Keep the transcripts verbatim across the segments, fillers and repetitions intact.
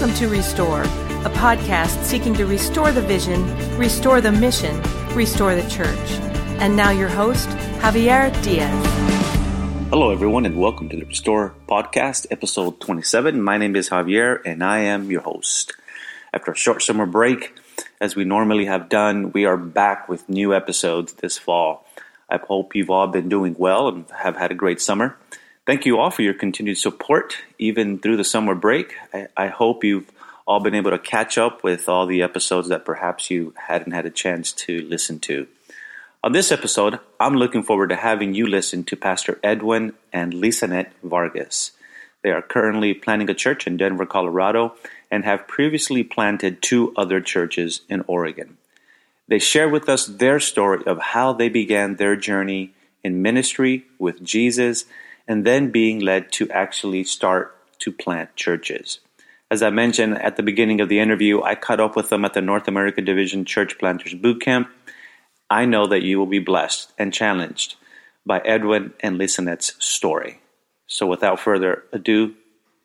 Welcome to Restore, a podcast seeking to restore the vision, restore the mission, restore the church. And now your host, Javier Diaz. Hello, everyone, and welcome to the Restore Podcast, episode twenty-seven. My name is Javier, and I am your host. After a short summer break, as we normally have done, we are back with new episodes this fall. I hope you've all been doing well and have had a great summer. Thank you all for your continued support, even through the summer break. I, I hope you've all been able to catch up with all the episodes that perhaps you hadn't had a chance to listen to. On this episode, I'm looking forward to having you listen to Pastor Edwin and Lisanet Vargas. They are currently planting a church in Denver, Colorado, and have previously planted two other churches in Oregon. They share with us their story of how they began their journey in ministry with Jesus and then being led to actually start to plant churches. As I mentioned at the beginning of the interview, I caught up with them at the North America Division Church Planters Boot Camp. I know that you will be blessed and challenged by Edwin and Lisanet's story. So without further ado,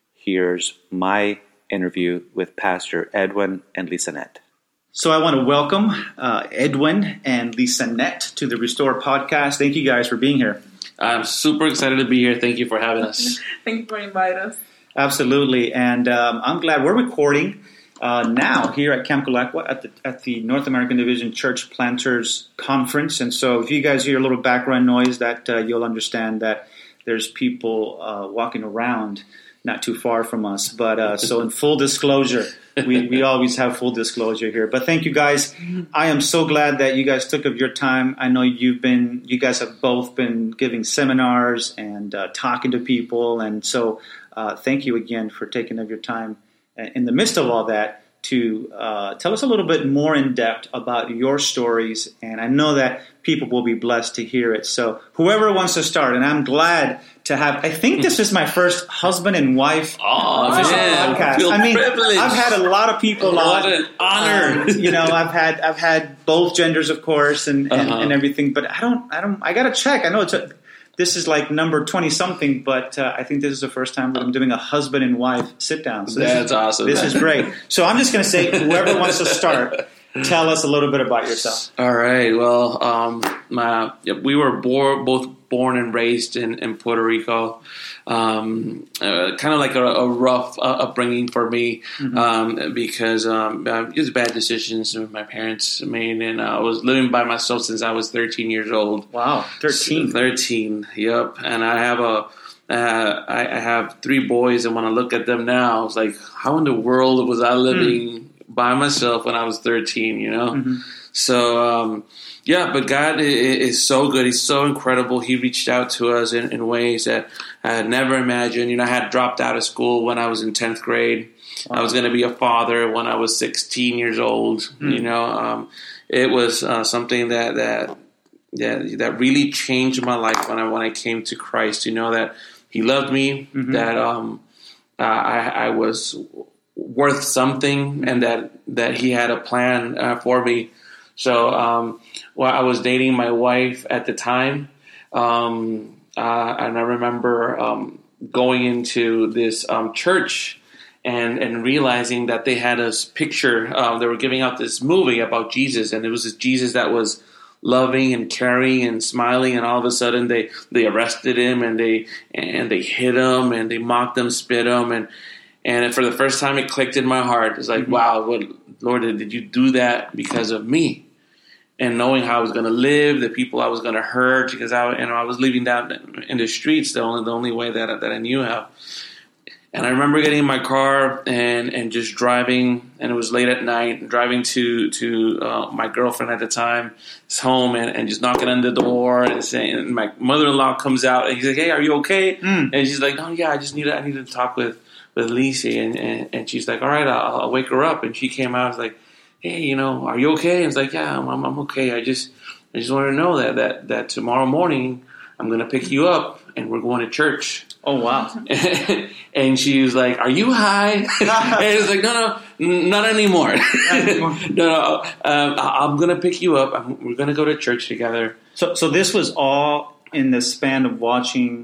here's my interview with Pastor Edwin and Lisanet. So I want to welcome uh, Edwin and Lisanet to the Restore Podcast. Thank you guys for being here. I'm super excited to be here. Thank you for having us. Thank you for inviting us. Absolutely. And um, I'm glad we're recording uh, now here at Camp Colaqua at the, at the North American Division Church Planters Conference. And so if you guys hear a little background noise, that uh, you'll understand that there's people uh, walking around not too far from us. But uh, so in full disclosure, we, we always have full disclosure here. But thank you guys. I am so glad that you guys took up your time. I know you've been, you guys have both been giving seminars and uh, talking to people. And so uh, thank you again for taking up your time in the midst of all that to uh, tell us a little bit more in depth about your stories. And I know that people will be blessed to hear it. So whoever wants to start, and I'm glad to have, I think this is my first husband and wife oh, official man, podcast. I mean, privileged. I've had a lot of people what on. What an honor. Um, you know, I've had, I've had both genders, of course, and, and, uh-huh. and everything, but I don't, I don't, I got to check. I know it's a, this is like number twenty something, but uh, I think this is the first time that I'm doing a husband and wife sit down. So this That's is, awesome. This is great. So I'm just going to say, whoever wants to start, tell us a little bit about yourself. All right. Well, um, my, we were born, both born and raised in, in Puerto Rico. Um, uh, kind of like a, a rough uh, upbringing for me, mm-hmm. um, because um, uh, it was bad decisions that my parents made, and I was living by myself since I was thirteen years old. Wow, thirteen. So, thirteen, yep. And I have a, uh, I, I have three boys, and when I look at them now, it's like, how in the world was I living mm. by myself when I was thirteen? You know, mm-hmm. so. Um, Yeah, but God is so good. He's so incredible. He reached out to us in, in ways that I had never imagined. You know, I had dropped out of school when I was in tenth grade. Wow. I was going to be a father when I was sixteen years old. Mm. You know, um, it was uh, something that that that that really changed my life when I when I came to Christ. You know, that He loved me, mm-hmm. that um, uh, I, I was worth something, and that that He had a plan uh, for me. So, um, well, I was dating my wife at the time, um, uh, and I remember um, going into this um, church and and realizing that they had a picture. Uh, they were giving out this movie about Jesus, and it was this Jesus that was loving and caring and smiling. And all of a sudden, they they arrested him, and they and they hit him, and they mocked him, spit him, and and for the first time, it clicked in my heart. It's like, mm-hmm. wow, what, Lord, did you do that because of me? And knowing how I was going to live, the people I was going to hurt, because I, you know, I was living down in the streets, the only the only way that that I knew how. And I remember getting in my car and, and just driving, and it was late at night, driving to to uh, my girlfriend at the time, his home, and, and just knocking on the door and saying, and my mother-in-law comes out and he's like, "Hey, are you okay?" Mm. And she's like, "Oh yeah, I just need to, I need to talk with with Lisa," and, and and she's like, "All right, I'll, I'll wake her up." And she came out, I was like, "Hey, you know, are you okay?" And it's like, "Yeah, I'm, I'm okay. I just, I just want to know that, that, that tomorrow morning I'm going to pick you up and we're going to church." Oh, wow. And she was like, "Are you high?" And it's like, no, no, not anymore. Not anymore. no, no, um, I'm going to pick you up. I'm, we're going to go to church together. So, so this was all in the span of watching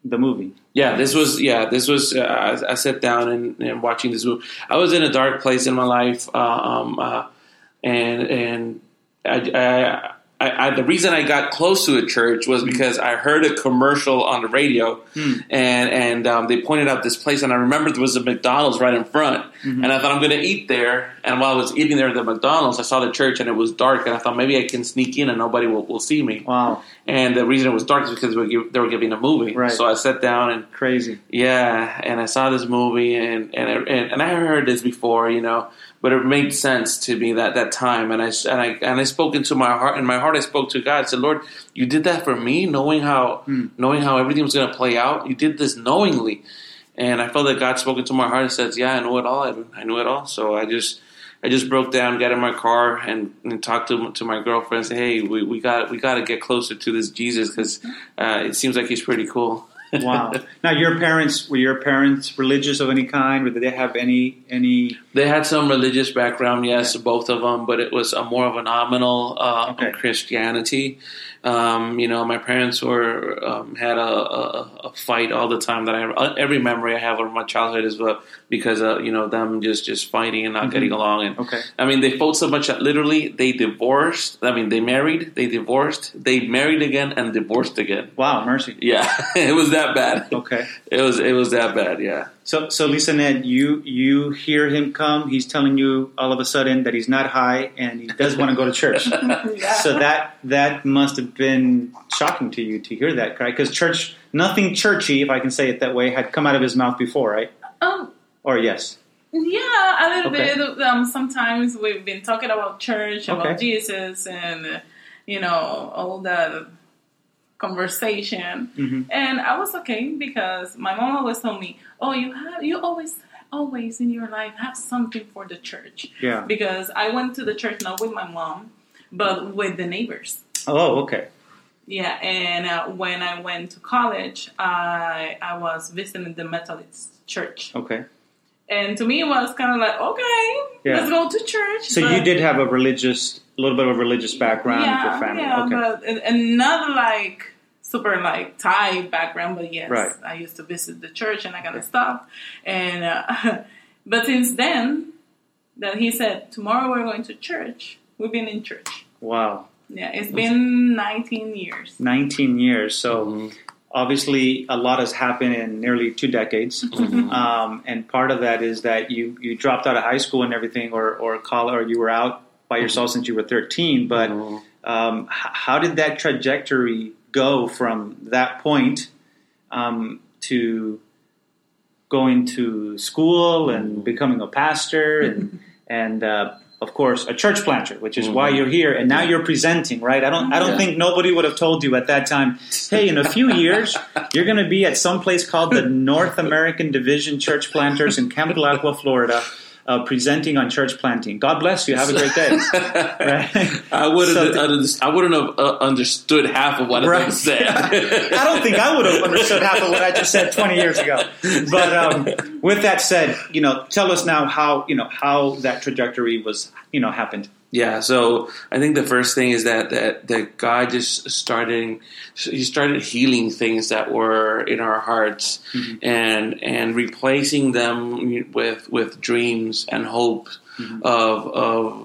the movie. Yeah, this was yeah, this was. Uh, I, I sat down and, and watching this movie. I was in a dark place in my life, uh, um, uh, and and I, I, I, I the reason I got close to a church was because I heard a commercial on the radio, hmm. and and um, they pointed out this place, and I remember there was a McDonald's right in front, mm-hmm. and I thought I'm going to eat there. And while I was eating there at the McDonald's, I saw the church, and it was dark, and I thought maybe I can sneak in and nobody will, will see me. Wow. And the reason it was dark is because they were, give, they were giving a movie. Right. So I sat down and crazy. Yeah, and I saw this movie, and and and, and I heard this before, you know, but it made sense to me that, that time. And I and I and I spoke into my heart. In my heart, I spoke to God. I said, Lord, you did that for me, knowing how hmm. knowing how everything was going to play out. You did this knowingly, and I felt that God spoke into my heart and says, yeah, I know it all. I, I knew it all. So I just. I just broke down, got in my car, and, and talked to to my girlfriend. And said, "Hey, we, we got we got to get closer to this Jesus because uh, it seems like he's pretty cool." Wow! Now, your parents were your parents religious of any kind, or did they have any any? They had some religious background, yes, yeah. both of them, but it was a more of a nominal uh, okay. Christianity. Um, you know, my parents were um, had a, a, a fight all the time. That I every memory I have of my childhood is uh, because uh, you know them just, just fighting and not mm-hmm. getting along. And okay. I mean, they fought so much that literally they divorced. I mean, they married, they divorced, they married again, and divorced again. Wow, mercy! Yeah, it was that bad. Okay, it was it was that bad. Yeah. So, so Lisa Ned, you you hear him come. He's telling you all of a sudden that he's not high and he does want to go to church. Yeah. So that that must have been shocking to you to hear that, right? Because church, nothing churchy, if I can say it that way, had come out of his mouth before, right? Um. Or yes. Yeah, a little okay. bit. Um. Sometimes we've been talking about church, about okay. Jesus, and uh, you know all the conversation, mm-hmm. and I was okay because my mom always told me, "Oh, you have you always always in your life have something for the church." Yeah. Because I went to the church not with my mom, but with the neighbors. Oh, okay. Yeah, and uh, when I went to college, I I was visiting the Methodist church. Okay. And to me, it was kind of like, okay, yeah. let's go to church. So but, you did have a religious, a little bit of a religious background yeah, with your family. Yeah, okay. but and, and not like super like Thai background, but yes, right. I used to visit the church and that kind of stuff. And uh, but since then, that he said, tomorrow we're going to church. We've been in church. Wow. Yeah, it's been nineteen years. nineteen years. So mm-hmm. obviously a lot has happened in nearly two decades. Mm-hmm. Um, and part of that is that you, you dropped out of high school and everything, or, or college, or you were out by yourself mm-hmm. since you were thirteen. But mm-hmm. um, h- how did that trajectory go from that point um, to going to school and mm-hmm. becoming a pastor and, and uh, of course, a church planter, which is mm-hmm. why you're here, and now you're presenting, right? I don't, I don't yeah. think nobody would have told you at that time, hey, in a few years, you're going to be at some place called the North American Division Church Planters in Camp Colaqua, Florida, uh, presenting on church planting. God bless you. Have a great day. Right? I wouldn't, So have, I wouldn't have uh, understood half of what right. I just said. I don't think I would have understood half of what I just said twenty years ago. But um, with that said, you know, tell us now how you know how that trajectory was, you know, happened. Yeah, so I think the first thing is that, that that God just started he started healing things that were in our hearts mm-hmm. and and replacing them with with dreams and hope mm-hmm. of of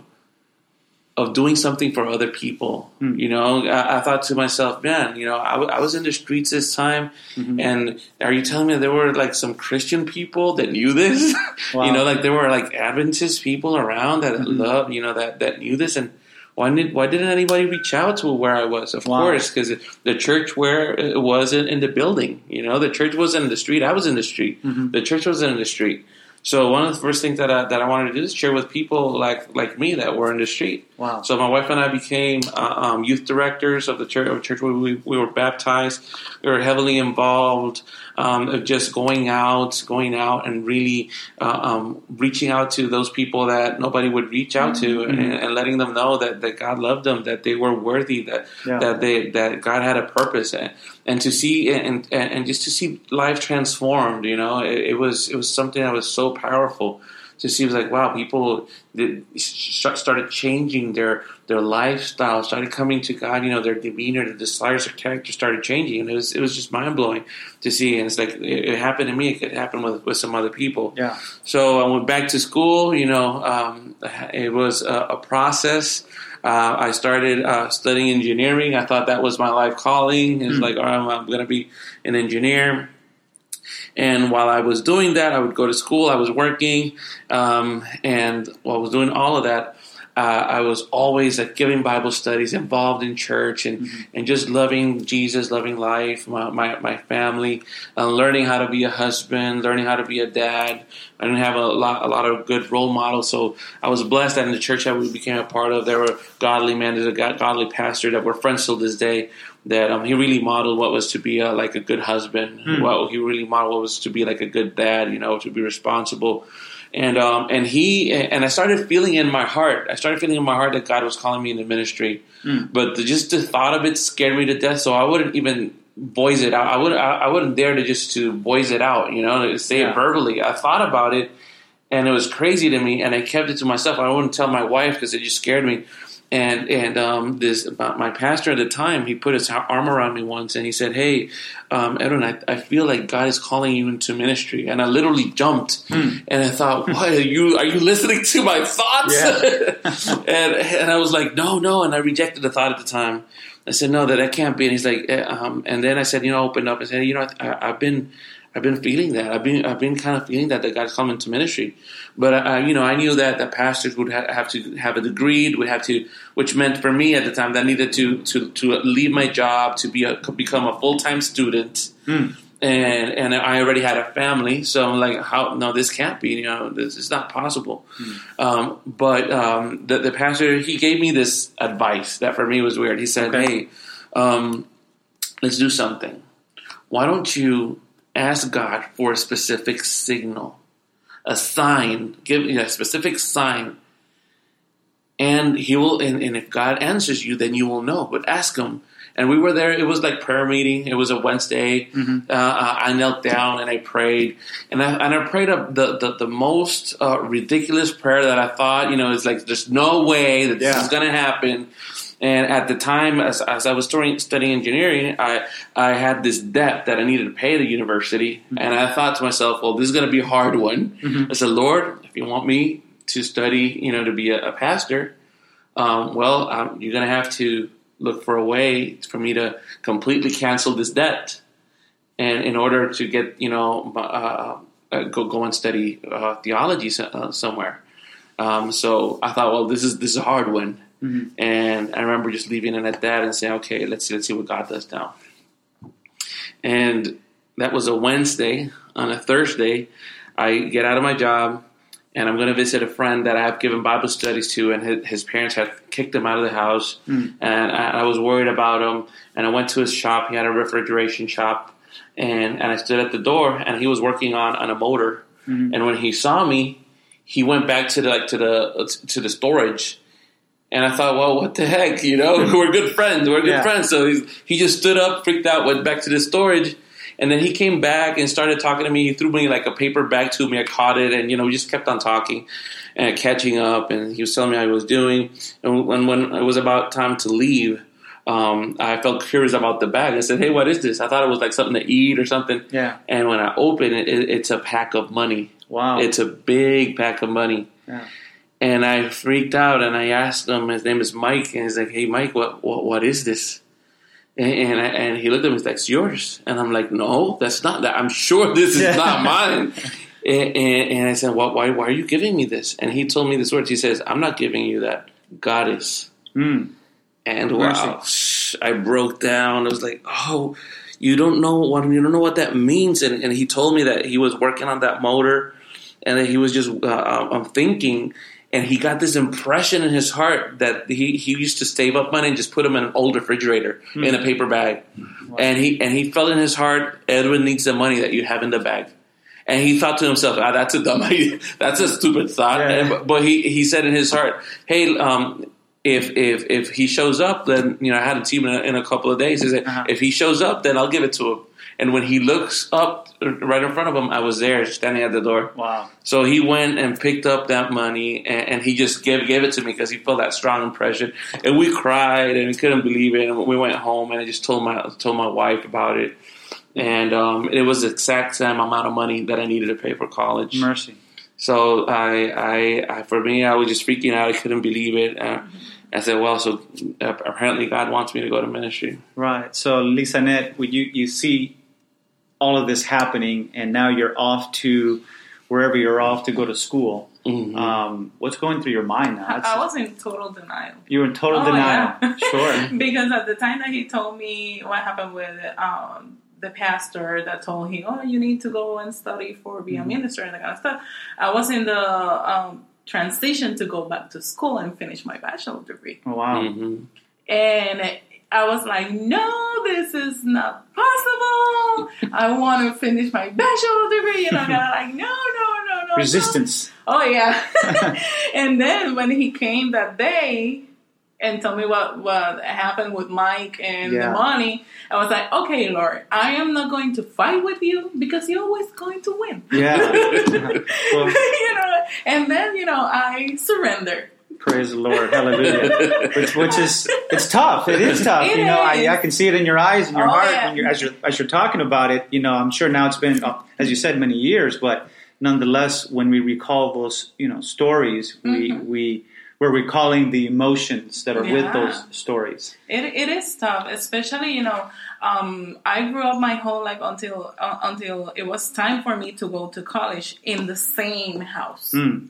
of doing something for other people. Mm-hmm. You know, I, I thought to myself, man, you know, I, w- I was in the streets this time, mm-hmm. and are you telling me there were like some Christian people that knew this? Wow. You know, like there were like Adventist people around that mm-hmm. loved, you know, that, that knew this, and why did why didn't anybody reach out to where I was? Of wow. course, because the church where it was in, in the building, you know, the church wasn't in the street. I was in the street. Mm-hmm. The church wasn't in the street. So one of the first things that I, that I wanted to do is share with people like like me that were in the street. Wow. So my wife and I became uh, um, youth directors of the church, of the church where we, we were baptized. We were heavily involved um, of just going out, going out and really uh, um, reaching out to those people that nobody would reach out to, mm-hmm. and, and letting them know that, that God loved them, that they were worthy, that yeah. that they that God had a purpose, and, and to see and, and and just to see life transformed. You know, it, it was it was something that was so powerful. just seems like, wow, people did, started changing their their lifestyle, started coming to God. You know, their demeanor, their desires, their character started changing, and it was it was just mind blowing to see. And it's like it, it happened to me. It could happen with, with some other people. Yeah. So I went back to school. You know, um, it was a, a process. Uh, I started uh, studying engineering. I thought that was my life calling. It was mm. like, all right, I'm, I'm going to be an engineer. And while I was doing that, I would go to school. I was working, um, and while I was doing all of that, uh, I was always like giving Bible studies, involved in church, and, mm-hmm. and just loving Jesus, loving life, my my, my family, uh, learning how to be a husband, learning how to be a dad. I didn't have a lot a lot of good role models, so I was blessed that in the church that we became a part of, there were godly men, there's a godly pastor that we're friends till this day. That um, he really modeled what was to be a, like a good husband. Mm. What he really modeled what was to be like a good dad. You know, to be responsible. And um, and he and I started feeling in my heart. I started feeling in my heart that God was calling me into ministry. Mm. But the, just the thought of it scared me to death. So I wouldn't even voice it out. I wouldn't. I, I wouldn't dare to just to voice it out. You know, to say yeah. it verbally. I thought about it, and it was crazy to me. And I kept it to myself. I wouldn't tell my wife because it just scared me. And and um, this my pastor at the time, he put his arm around me once, and he said, "Hey, um, Edwin, I, I feel like God is calling you into ministry." And I literally jumped, hmm. and I thought, "What are you? Are you listening to my thoughts?" Yeah. and and I was like, "No, no," and I rejected the thought at the time. I said, "No, that that can't be." And he's like, um, and then I said, "You know, open up and said, you know, I, I've been." I've been feeling that. I've been I've been kind of feeling that that God's coming to ministry, but uh, you know I knew that the pastors would ha- have to have a degree, would have to, which meant for me at the time that I needed to to to leave my job to be a, become a full time student, mm. and and I already had a family, so I'm like, how? No, this can't be. You know, this is not possible. Mm. Um, but um, the the pastor, he gave me this advice that for me was weird. He said, okay. "Hey, um, let's do something. Why don't you ask God for a specific signal, a sign, give you know, a specific sign, and he will. And, and if God answers you, then you will know. But ask Him." And we were there. It was like prayer meeting. It was a Wednesday. Mm-hmm. Uh, I knelt down and I prayed, and I and I prayed a, the, the the most uh, ridiculous prayer that I thought, you know, it's like there's no way that this yeah. is going to happen. And at the time, as, as I was studying, studying engineering, I I had this debt that I needed to pay the university. Mm-hmm. And I thought to myself, well, this is going to be a hard one. Mm-hmm. I said, Lord, if you want me to study, you know, to be a, a pastor, um, well, um, you're going to have to look for a way for me to completely cancel this debt. And in order to get, you know, uh, uh, go go and study uh, theology uh, somewhere. Um, so I thought, well, this is this is a hard one. Mm-hmm. And I remember just leaving it at that and saying, okay, let's see, let's see what God does now. And that was a Wednesday. On a Thursday, I get out of my job and I'm going to visit a friend that I have given Bible studies to, and his, his parents had kicked him out of the house. Mm. And I, I was worried about him. And I went to his shop. He had a refrigeration shop. And, and I stood at the door, and he was working on, on a motor. Mm-hmm. And when he saw me, he went back to the like to the to the storage. And I thought, well, what the heck, you know? We're good friends. We're good yeah. friends. So he's, he just stood up, freaked out, went back to the storage. And then he came back and started talking to me. He threw me like a paper bag to me. I caught it. And, you know, we just kept on talking and catching up. And he was telling me how he was doing. And when, when it was about time to leave, um, I felt curious about the bag. I said, hey, what is this? I thought it was like something to eat or something. Yeah. And when I opened it, it it's a pack of money. Wow. It's a big pack of money. Yeah. And I freaked out, and I asked him. His name is Mike, and he's like, "Hey, Mike, what what, what is this?" And and, I, and he looked at me. He's like, "It's yours." And I'm like, "No, that's not that. I'm sure this is not mine." And, and, and I said, well, "Why why are you giving me this?" And he told me this words. He says, "I'm not giving you that. God is." Mm. And wow, I broke down. I was like, "Oh, you don't know what you don't know what that means." And, and he told me that he was working on that motor, and that he was just uh, I'm thinking. And he got this impression in his heart that he, he used to save up money and just put them in an old refrigerator mm. in a paper bag. Wow. And he and he felt in his heart, Edwin needs the money that you have in the bag. And he thought to himself, ah, that's a dumb idea. That's a stupid thought. Yeah. And, but he, he said in his heart, hey, um, if if if he shows up, then, you know, I had a team in a, in a couple of days. He said, uh-huh. if he shows up, then I'll give it to him. And when he looks up right in front of him, I was there standing at the door. Wow. So he went and picked up that money, and, and he just gave, gave it to me because he felt that strong impression. And we cried, and we couldn't believe it. And we went home, and I just told my told my wife about it. And um, it was the exact same amount of money that I needed to pay for college. Mercy. So I, I, I for me, I was just freaking out. I couldn't believe it. Uh, I said, well, so apparently God wants me to go to ministry. Right. So, Lisanet, you, you see all of this happening, and now you're off to wherever you're off to go to school. Mm-hmm. Um, what's going through your mind now? I was in total denial. You were in total oh, denial. Yeah. Sure. Because at the time that he told me what happened with um, the pastor that told him, oh, you need to go and study for being mm-hmm. a minister and that kind of stuff, I was in the um, transition to go back to school and finish my bachelor's degree. Oh, wow. Mm-hmm. And I was like, no, this is not possible. I want to finish my bachelor's degree. You know, and I'm like, no, no, no, no. Resistance. No. Oh, yeah. And then when he came that day and told me what, what happened with Mike and yeah. the money, I was like, okay, Lord, I am not going to fight with you because you're always going to win. Yeah. Well, you know, and then, you know, I surrendered. Praise the Lord. Hallelujah. which, which is, it's tough. It is tough. It you know, is. I, I can see it in your eyes and your Oh, heart yeah. when you're, as, you're, as you're talking about it. You know, I'm sure now it's been, uh, as you said, many years, but nonetheless, when we recall those, you know, stories, we, Mm-hmm. we, we're recalling the emotions that are with Yeah. those stories. It it is tough, especially, you know, um, I grew up my whole life until uh, until it was time for me to go to college in the same house. Mm.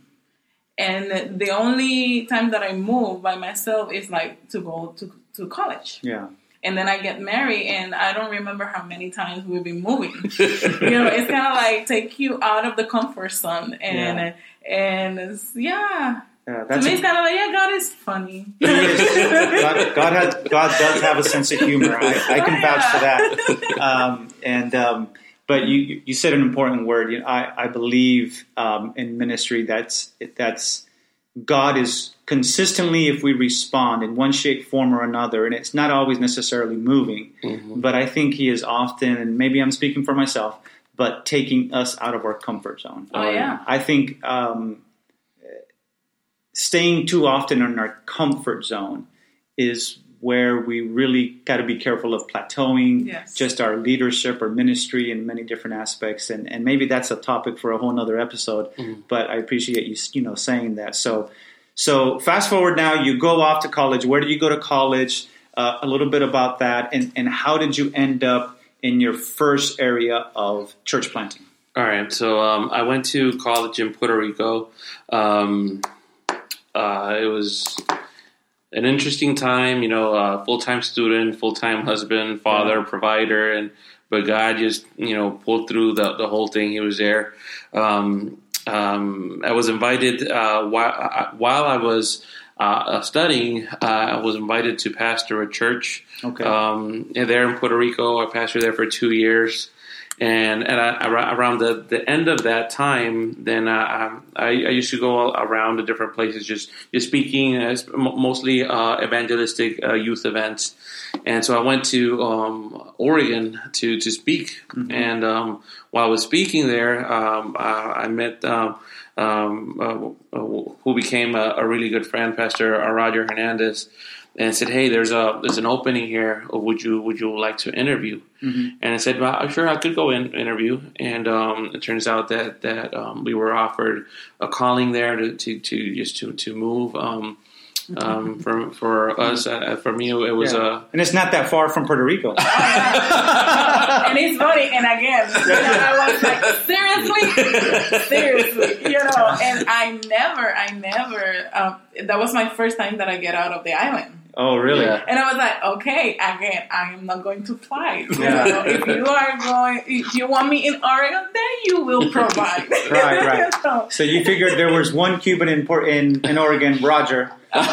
And the only time that I move by myself is like to go to, to college. Yeah. And then I get married, and I don't remember how many times we've been moving. You know, it's kind of like take you out of the comfort zone, and Yeah. and it's, yeah. Yeah, To that's me, a- it's kind of like, yeah, God is funny. He is. God, God, has, God does have a sense of humor. I, I can vouch for that. Um, and um, but you you said an important word. You know, I I believe um, in ministry that's that's God is consistently, if we respond in one shape, form, or another, and it's not always necessarily moving, Mm-hmm. but I think He is often, and maybe I'm speaking for myself, but taking us out of our comfort zone. Oh, yeah. I think. Um, Staying too often in our comfort zone is where we really got to be careful of plateauing, Yes. just our leadership or ministry in many different aspects. And, and maybe that's a topic for a whole nother episode, Mm-hmm. but I appreciate you, you know, saying that. So, so fast forward now, you go off to college. Where did you go to college? Uh, a little bit about that. And, and how did you end up in your first area of church planting? All right. So um, I went to college in Puerto Rico. Um, uh, it was an interesting time, you know, uh, full-time student, full-time husband, father, Yeah. provider, and but God just, you know, pulled through the, the whole thing. He was there. Um, um, I was invited uh, while, while I was uh, studying. Uh, I was invited to pastor a church. Okay. Um, there in Puerto Rico. I pastored there for two years. And and I, around the, the end of that time, then uh, I, I used to go around to different places, just just speaking, uh, mostly uh, evangelistic uh, youth events. And so I went to um, Oregon to to speak. Mm-hmm. And um, while I was speaking there, um, uh, I met um, um, uh, who became a, a really good friend, Pastor Roger Hernandez. And said, "Hey, there's a there's an opening here. Would you would you like to interview?" Mm-hmm. And I said, "Well, sure, I could go in interview." And um, it turns out that that um, we were offered a calling there to to, to just to to move. Um, um, for for us, uh, for me, it was a yeah. uh, and it's not that far from Puerto Rico. And it's funny. And again, you know, I was like, seriously, seriously, you know. And I never, I never. Um, that was my first time that I get out of the island. Oh, really? Yeah. And I was like, okay, again, I am not going to fly. You Yeah. know, if you are going, if you want me in Oregon, then you will provide. Right, right. so, So you figured there was one Cuban in Port- in, in Oregon, Roger.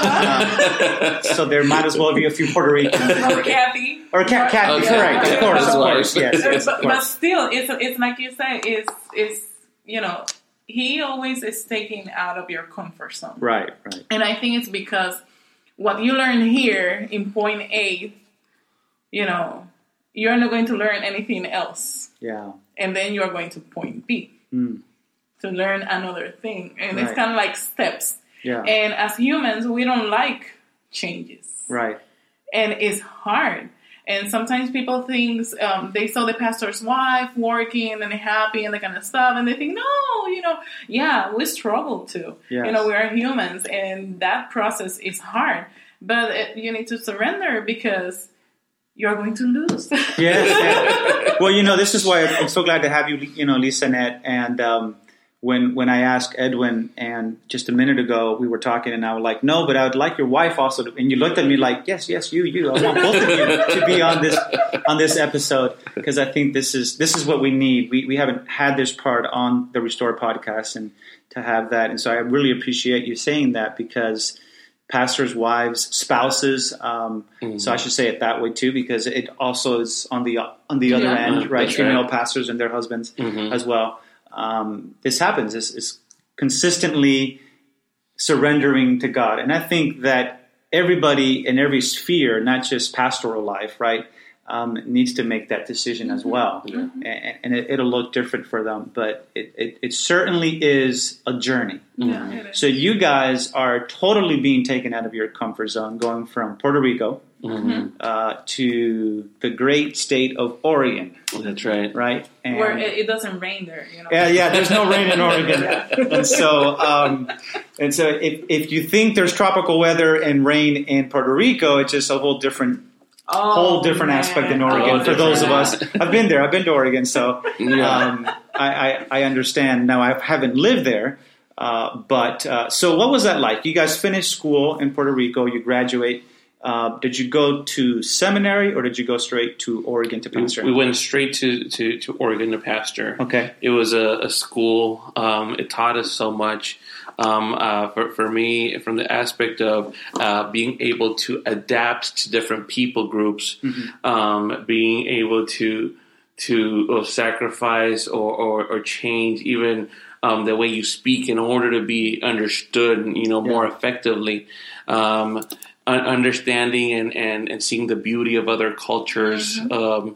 Uh, so there might as well be a few Puerto Ricans. or Kathy. Or Cat, Cat, Okay. correct, of course, of That's why. course, yes, yes, but, of but course. still, it's it's like you say, it's it's you know, he always is taking out of your comfort zone. Right, right. And I think it's because what you learn here in point A, you know, you're not going to learn anything else. Yeah. And then you're going to point B Mm. to learn another thing. And Right. it's kind of like steps. Yeah. And as humans, we don't like changes. Right. And it's hard. And sometimes people think, um, they saw the pastor's wife working and happy and that kind of stuff. And they think, no, you know, yeah, we struggle too. Yes. You know, we are humans. And that process is hard. But it, you need to surrender because you're going to lose. Yes. Yeah. Well, you know, this is why I'm so glad to have you, you know, Lisa Annette. And um, when when I asked Edwin, and just a minute ago we were talking, and I was like, no, but I would like your wife also to, and you looked at me like, yes, yes, you, you. I want both of you to be on this on this episode, because I think this is this is what we need. We we haven't had this part on the Restore podcast, and to have that, and so I really appreciate you saying that, because pastors' wives, spouses. Um, mm-hmm. So I should say it that way too, because it also is on the on the other yeah. end, right? That's Female right. pastors and their husbands Mm-hmm. as well. Um, this happens. It's, it's consistently surrendering to God, and I think that everybody in every sphere, not just pastoral life, right, um, needs to make that decision as well. Mm-hmm. And, and it, it'll look different for them, but it, it, it certainly is a journey. Yeah, it is. So you guys are totally being taken out of your comfort zone, going from Puerto Rico Mm-hmm. uh, to the great state of Oregon, That's right. right? And Where it, it doesn't rain there, you know. yeah, yeah. There's no rain in Oregon, and so um, and so if if you think there's tropical weather and rain in Puerto Rico, it's just a whole different Oh, whole different man. aspect in Oregon. Oh, for those of us, different. I've been there. I've been to Oregon, so Yeah. um, I, I I understand. Now I haven't lived there, uh, but uh, so what was that like? You guys finished school in Puerto Rico. You graduate. Uh, did you go to seminary, or did you go straight to Oregon to pastor? We went straight to, to, to Oregon to pastor. Okay. It was a, a school. Um, it taught us so much. Um, uh, for, for me, from the aspect of uh, being able to adapt to different people groups, Mm-hmm. um, being able to to uh, sacrifice or, or, or change even um, the way you speak in order to be understood, you know, more Yeah. effectively. Um, understanding and, and, and seeing the beauty of other cultures, Mm-hmm. um,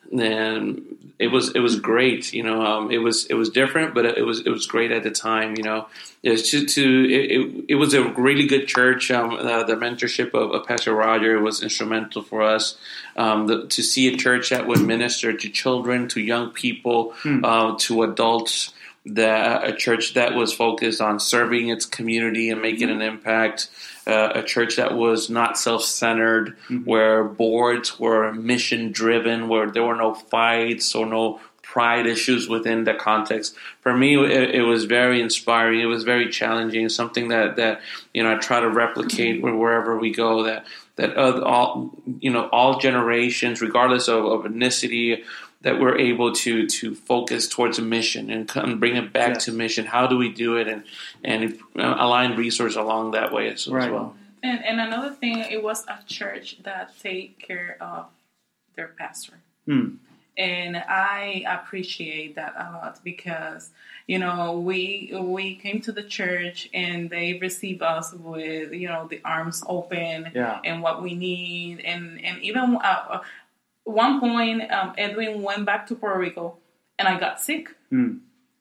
and it was it was great. You know, um, it was it was different, but it was it was great at the time. You know, it was to, to it, it, it was a really good church. Um, uh, the mentorship of, of Pastor Roger was instrumental for us. Um, the, to see a church that would minister to children, to young people, Hmm. uh, to adults. That a church that was focused on serving its community and making an impact, uh, a church that was not self-centered, Mm-hmm. where boards were mission-driven, where there were no fights or no pride issues within the context. For me, it, it was very inspiring. It was very challenging. Something that, that you know I try to replicate wherever we go. That that other, all you know all generations, regardless of, of ethnicity, that we're able to to focus towards a mission and come bring it back Yes. to mission. How do we do it, and and align resources along that way as, Right. as well. And, and another thing, it was a church that take care of their pastor. Hmm. And I appreciate that a lot because, you know, we we came to the church and they received us with, you know, the arms open Yeah. and what we need. And, and even uh, one point, um, Edwin went back to Puerto Rico and I got sick. Hmm.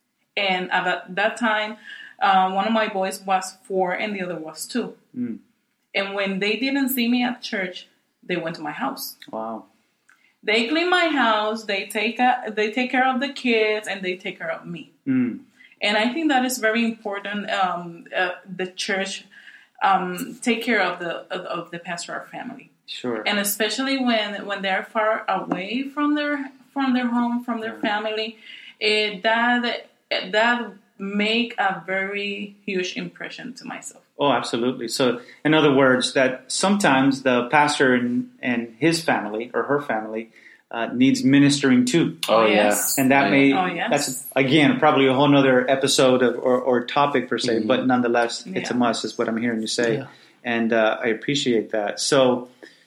And at that, that time, uh, one of my boys was four and the other was two. Hmm. And when they didn't see me at church, they went to my house. Wow. They clean my house, they take a, they take care of the kids, and they take care of me. Hmm. And I think that is very important. Um, uh, the church um, take care of the of, of the pastoral family, Sure. and especially when when they're far away from their from their home, from their family, it, that that make a very huge impression to myself. Oh, absolutely. So, in other words, that sometimes the pastor and, and his family or her family uh, needs ministering too. Oh, yes. And that may, Oh, yes. that's, again, probably a whole nother episode of, or, or topic per se, Mhm. but nonetheless, it's a Yeah. must, is what I'm hearing you say. Yeah. And uh, I appreciate that. So,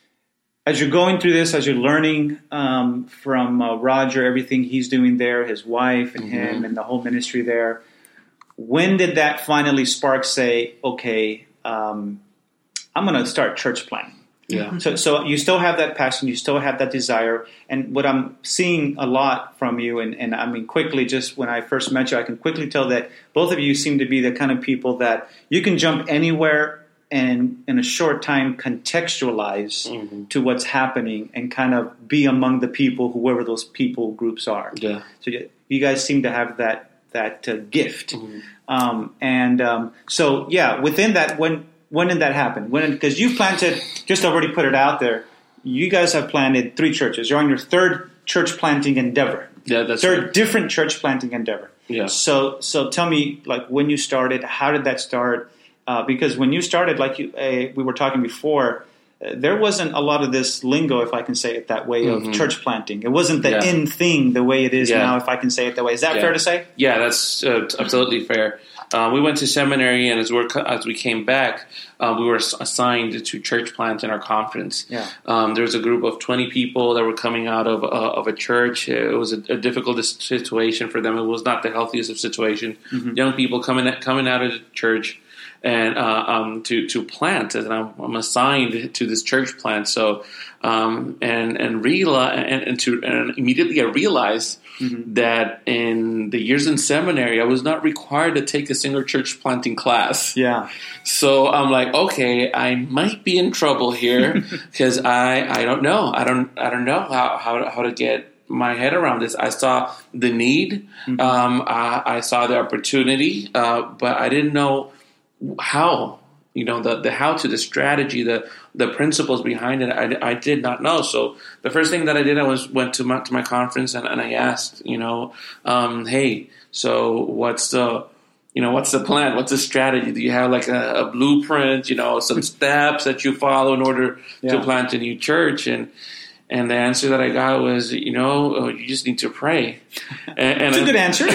as you're going through this, as you're learning um, from uh, Roger, everything he's doing there, his wife and him, Mhm. and the whole ministry there, when did that finally spark say, okay, um, I'm going to start church planning? Yeah. So, so you still have that passion, you still have that desire, and what I'm seeing a lot from you, and, and I mean quickly, just when I first met you, I can quickly tell that both of you seem to be the kind of people that you can jump anywhere and in a short time contextualize mm-hmm. to what's happening and kind of be among the people, whoever those people groups are. Yeah. So you, you guys seem to have that that uh, gift, mm-hmm. um, and um, so yeah, within that when. When did that happen? When? Because you planted, just already put it out there, you guys have planted three churches. You're on your third church planting endeavor. Yeah, that's third right. different church planting endeavor. Yeah. So, so tell me, like, when you started, how did that start? Uh, because when you started, like you, uh, we were talking before, uh, there wasn't a lot of this lingo, if I can say it that way, mm-hmm. of church planting. It wasn't the yeah. in thing the way it is yeah. now, if I can say it that way. Is that yeah. fair to say? Yeah, that's uh, absolutely fair. Uh, we went to seminary, and as, we're, as we came back, uh, we were assigned to church plant in our conference. Yeah. Um, there was a group of twenty people that were coming out of uh, of a church. It was a, a difficult situation for them. It was not the healthiest of situations. Mm-hmm. Young people coming coming out of the church and uh, um, to to plant, and I'm, I'm assigned to this church plant. So um, and and realize and, and to and immediately I realized. Mm-hmm. that in the years in seminary, I was not required to take a single church planting class. Yeah. So I'm like, okay, I might be in trouble here because I, I don't know. I don't I don't know how, how, how to get my head around this. I saw the need. Mm-hmm. Um, I, I saw the opportunity, uh, but I didn't know how. You know, the, the how to, the strategy, the the principles behind it, I, I did not know. So the first thing that I did, I was went to my, to my conference and, and I asked, you know, um, hey, so what's the, you know, what's the plan? What's the strategy? Do you have like a, a blueprint, you know, some steps that you follow in order yeah. to plant a new church? And And the answer that I got was, you know, oh, you just need to pray. And, and that's a good answer.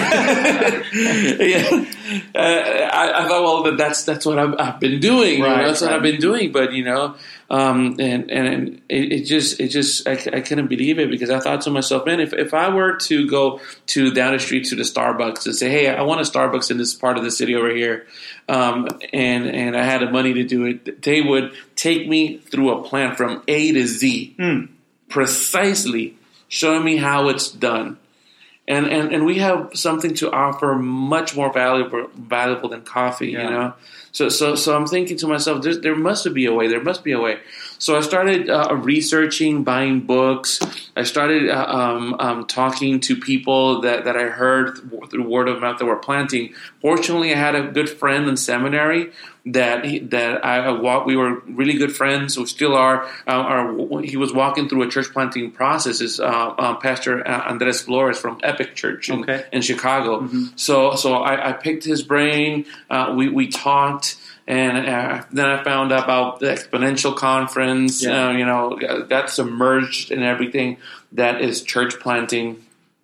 yeah, uh, I, I thought, well, that's that's what I've, I've been doing. Right, you know, that's right. what I've been doing. But you know, um, and and it, it just it just I, I couldn't believe it because I thought to myself, man, if if I were to go to down the street to the Starbucks and say, hey, I want a Starbucks in this part of the city over here, um, and and I had the money to do it, they would take me through a plan from A to Z. Mm. Precisely showing me how it's done. And, and and we have something to offer much more valuable valuable than coffee, yeah. you know. So so so I'm thinking to myself, there, there must be a way. There must be a way. So I started uh, researching, buying books. I started uh, um, um, talking to people that, that I heard through word of mouth that were planting. Fortunately, I had a good friend in seminary that he, that I, I walked. We were really good friends. We still are. Uh, our, he was walking through a church planting process. Is uh, uh, Pastor Andres Flores from Epic Church in, okay. in Chicago. Mm-hmm. So so I, I picked his brain. Uh, we we talked. And uh, then I found out about the Exponential Conference, yeah. uh, you know, got submerged in everything that is church planting.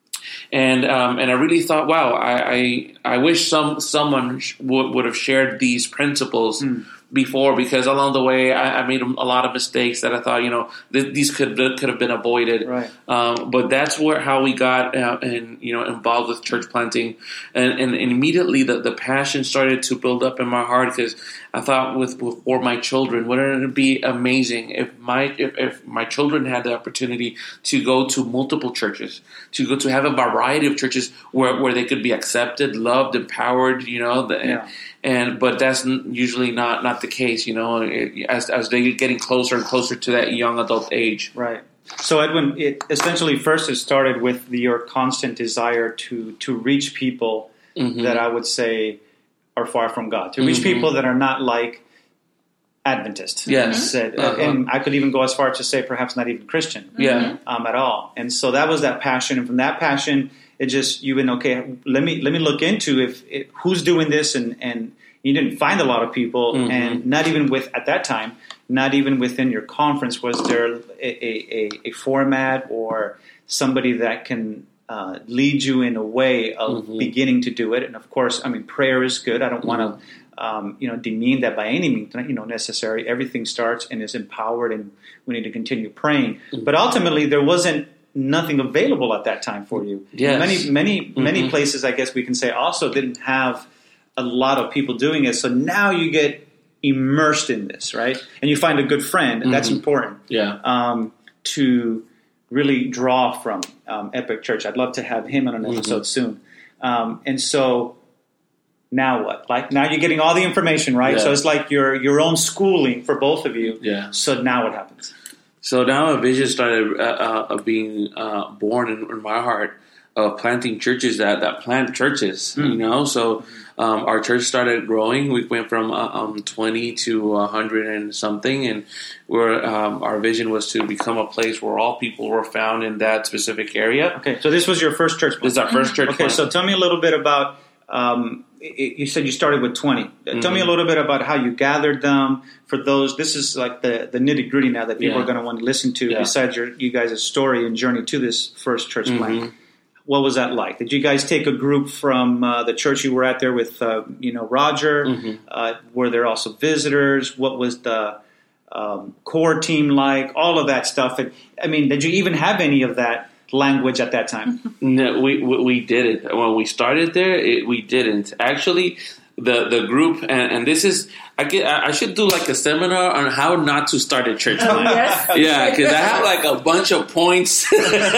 And um, and I really thought, wow, I I, I wish some someone would, would have shared these principles mm. before, because along the way I, I made a lot of mistakes that I thought, you know, th- these could could have been avoided. Right. Um, but that's where how we got uh, and you know involved with church planting, and, and, and immediately the, the passion started to build up in my heart, because I thought with, with for my children, wouldn't it be amazing if my if, if my children had the opportunity to go to multiple churches, to go to have a variety of churches where, where they could be accepted, loved, empowered, you know, the, yeah. and, and but that's usually not, not the case, you know, as as they get getting closer and closer to that young adult age. Right. So Edwin, it essentially first it started with the, your constant desire to to reach people mm-hmm. that I would say are far from God, to reach mm-hmm. people that are not like Adventists. Yes. Said, uh-huh. and I could even go as far as to say perhaps not even Christian. Yeah. Um, at all. And so that was that passion, and from that passion, it just you went, okay, let me let me look into if it, who's doing this, and and you didn't find a lot of people, mm-hmm. and not even with at that time, not even within your conference was there a a, a format or somebody that can uh, lead you in a way of mm-hmm. beginning to do it. And of course, I mean, prayer is good. I don't mm-hmm. want to. Um, you know, demean that by any means, you know, necessary. Everything starts and is empowered, and we need to continue praying. Mm-hmm. But ultimately, there wasn't nothing available at that time for you. Yes. Many, many, mm-hmm. many places, I guess we can say, also didn't have a lot of people doing it. So now you get immersed in this, right? And you find a good friend, and mm-hmm. that's important. Yeah. Um, to really draw from um, Epic Church. I'd love to have him on an episode mm-hmm. soon. Um, and so now what? Like now you're getting all the information, right? Yeah. So it's like your your own schooling for both of you. Yeah. So now what happens? So now a vision started uh, uh, being uh, born in, in my heart of planting churches that, that plant churches, mm. you know. So um, our church started growing. We went from uh, um, twenty to one hundred and something, and where um, our vision was to become a place where all people were found in that specific area. Okay, so this was your first church plant. This is our first church okay, plant. So tell me a little bit about, um, you said you started with twenty. Mm-hmm. Tell me a little bit about how you gathered them. For those, this is like the, the nitty-gritty now that people yeah. are going to want to listen to, yeah. besides your you guys' story and journey to this first church mm-hmm. plant. What was that like? Did you guys take a group from uh, the church you were at there with, uh, you know, Roger? Mm-hmm. Uh, were there also visitors? What was the um, core team like? All of that stuff. And, I mean, did you even have any of that language at that time? No, we we, we didn't. When we started there, it, we didn't. Actually, the the group, and, and this is, I get, I should do like a seminar on how not to start a church plant. Yes. Yeah, because I have like a bunch of points.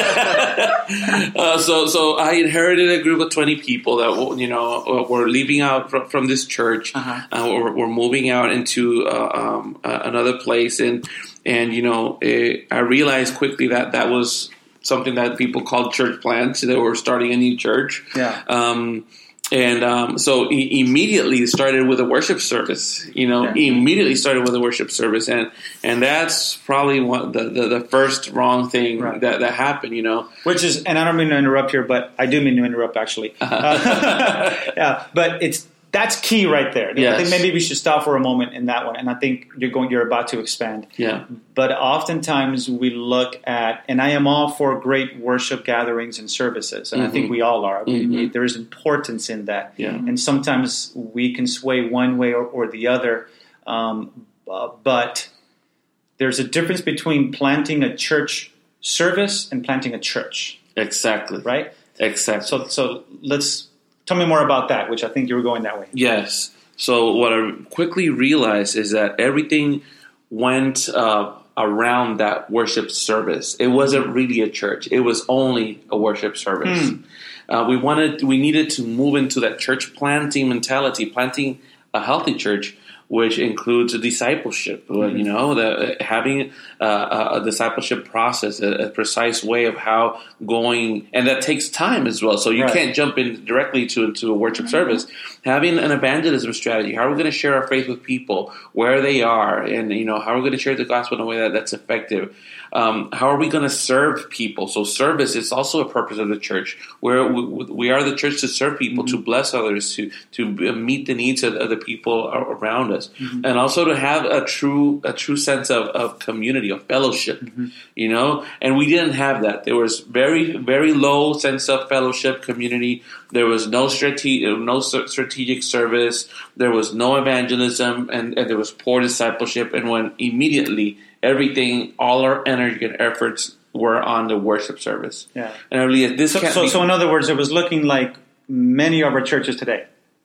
uh, so so I inherited a group of twenty people that, you know, were leaving out from, from this church. Uh-huh. Uh, we're, we're moving out into uh, um, uh, another place, and and you know, it, I realized quickly that that was something that people called church plants. They were starting a new church. Yeah. Um, And um, so he immediately started with a worship service, you know, yeah. immediately started with a worship service. And and that's probably one, the, the, the first wrong thing right. that, that happened, you know. Which is, and I don't mean to interrupt here, but I do mean to interrupt, actually. Uh-huh. Uh, yeah, but it's that's key right there. Yes. I think maybe we should stop for a moment in that one. And I think you're going, you're about to expand. Yeah. But oftentimes we look at, and I am all for great worship gatherings and services, and mm-hmm. I think we all are. Mm-hmm. We, there is importance in that. Yeah. And sometimes we can sway one way or, or the other. Um, uh, but there's a difference between planting a church service and planting a church. Exactly. Right? Exactly. So, so let's... Tell me more about that, which I think you were going that way. Yes. So what I quickly realized is that everything went uh, around that worship service. It wasn't really a church. It was only a worship service. Hmm. Uh, we wanted, we needed to move into that church planting mentality, planting a healthy church, which includes a discipleship, mm-hmm. you know, the, having uh, a discipleship process, a, a precise way of how going, and that takes time as well. So you right. can't jump in directly to, to a worship mm-hmm. service. Having an evangelism strategy, how are we going to share our faith with people, where they are, and, you know, how are we going to share the gospel in a way that, that's effective? Um, how are we going to serve people? So service is also a purpose of the church, where we, we are the church to serve people, mm-hmm. to bless others, to to meet the needs of, of the people around us, mm-hmm. and also to have a true a true sense of, of community, of fellowship. Mm-hmm. You know, and we didn't have that. There was very very low sense of fellowship, community. There was no strategic no strategic service. There was no evangelism, and, and there was poor discipleship. And when immediately everything, all our energy and efforts were on the worship service. Yeah. And I really, this so, can't so, be, so in other words, it was looking like many of our churches today.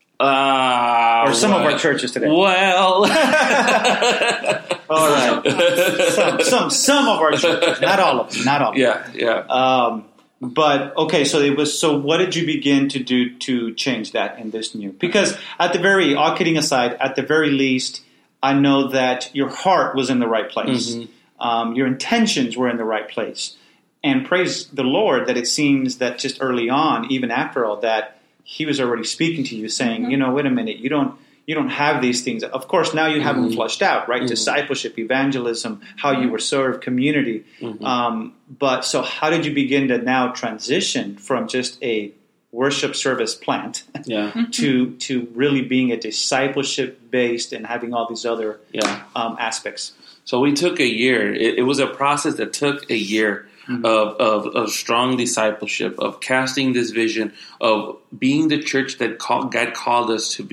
Uh, or some well, of our churches today. Well. All right. Some, some, some of our churches. Not all of them. Not all of yeah, them. Yeah, yeah. Um, but, okay, so it was. So what did you begin to do to change that in this new? Because at the very, all kidding aside, at the very least, I know that your heart was in the right place. Mm-hmm. Um, your intentions were in the right place. And praise the Lord that it seems that just early on, even after all that, he was already speaking to you saying, mm-hmm. you know, wait a minute, you don't you don't have these things. Of course, now you have mm-hmm. them flushed out, right? Mm-hmm. Discipleship, evangelism, how you were served, community. Mm-hmm. Um, but so how did you begin to now transition from just a worship service plant yeah. to to really being a discipleship based and having all these other yeah. um, aspects? So we took a year. It, it was a process that took a year mm-hmm. of, of of strong discipleship, of casting this vision, of being the church that call, God called us to be.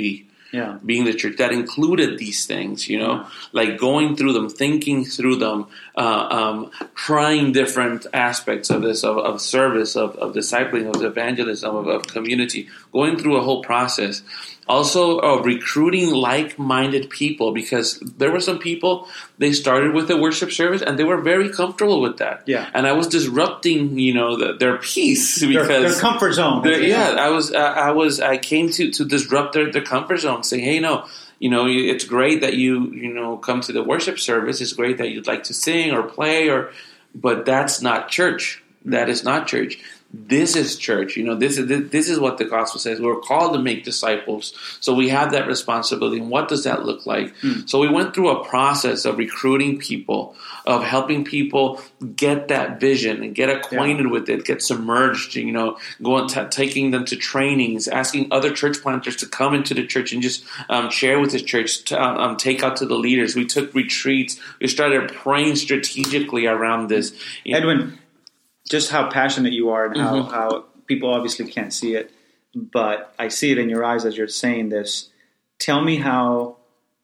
yeah. being the church, that included these things, you know, yeah. like going through them, thinking through them, uh, um, trying different aspects of this, of, of service, of, of discipling, of evangelism, of, of community, going through a whole process. Also, uh, recruiting like-minded people, because there were some people, they started with the worship service and they were very comfortable with that. Yeah. And I was disrupting, you know, the, their peace because their, their comfort zone. Their, yeah, I was, uh, I was, I came to, to disrupt their, their comfort zone, saying, hey, no, you know, it's great that you, you know, come to the worship service. It's great that you'd like to sing or play, or, but that's not church. That is not church. This is church. You know, this is this is what the gospel says. We're called to make disciples. So we have that responsibility. And what does that look like? Mm. So we went through a process of recruiting people, of helping people get that vision and get acquainted yeah. with it, get submerged, you know, going t- taking them to trainings, asking other church planters to come into the church and just um, share with the church, to, um, take out to the leaders. We took retreats. We started praying strategically around this. Edwin, know. Just how passionate you are and how, mm-hmm. how people obviously can't see it, but I see it in your eyes as you're saying this. Tell me how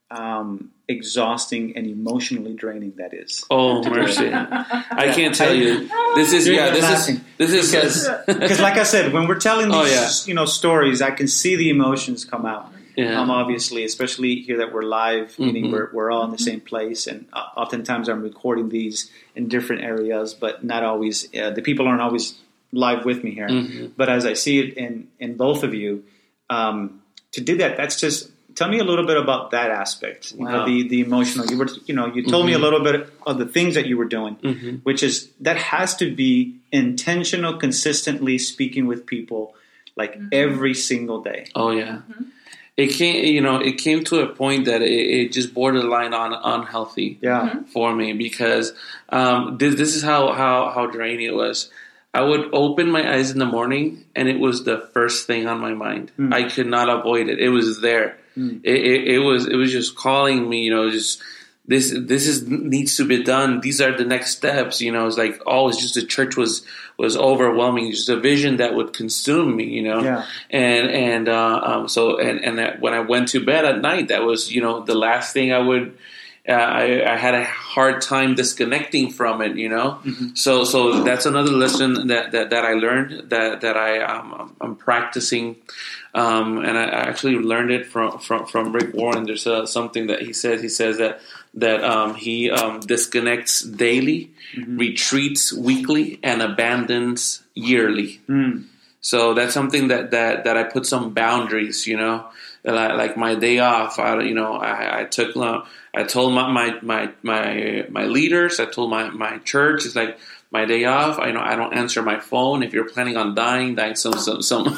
um, exhausting and emotionally draining that is. Oh, mercy. I can't tell you. This is, yeah, this is, this is, because, because like I said, when we're telling these, oh, yeah. you know, stories, I can see the emotions come out. Yeah. Um, obviously, especially here that we're live, mm-hmm. meaning we're, we're all in the same place, and uh, oftentimes I'm recording these in different areas, but not always, uh, the people aren't always live with me here. Mm-hmm. But as I see it in, in both of you, um, to do that, that's just, tell me a little bit about that aspect, wow. you know, the, the emotional, you were, you know, you told mm-hmm. me a little bit of the things that you were doing, mm-hmm. which is, that has to be intentional, consistently speaking with people like mm-hmm. every single day. Oh, yeah. Mm-hmm. It came, you know, it came to a point that it, it just borderline on unhealthy yeah. mm-hmm. for me, because um, this, this is how, how, how draining it was. I would open my eyes in the morning, and it was the first thing on my mind. Mm. I could not avoid it. It was there. Mm. It, it, it was it was just calling me. You know, just this this is needs to be done. These are the next steps. You know, it's like oh, it's just the church was was overwhelming. Just a vision that would consume me. You know, yeah. and and uh, um, so and and that when I went to bed at night, that was you know the last thing I would. Uh, I, I had a hard time disconnecting from it, you know. Mm-hmm. So, so that's another lesson that, that, that I learned that that I um, I'm practicing, um, and I actually learned it from from, from Rick Warren. There's uh, something that he says. He says that that um, he um, disconnects daily, mm-hmm. retreats weekly, and abandons yearly. Mm. So that's something that, that, that I put some boundaries, you know. Like my day off, I you know I, I took I told my, my my my my leaders, I told my, my church, it's like my day off. I know I don't answer my phone. If you're planning on dying, dying some some some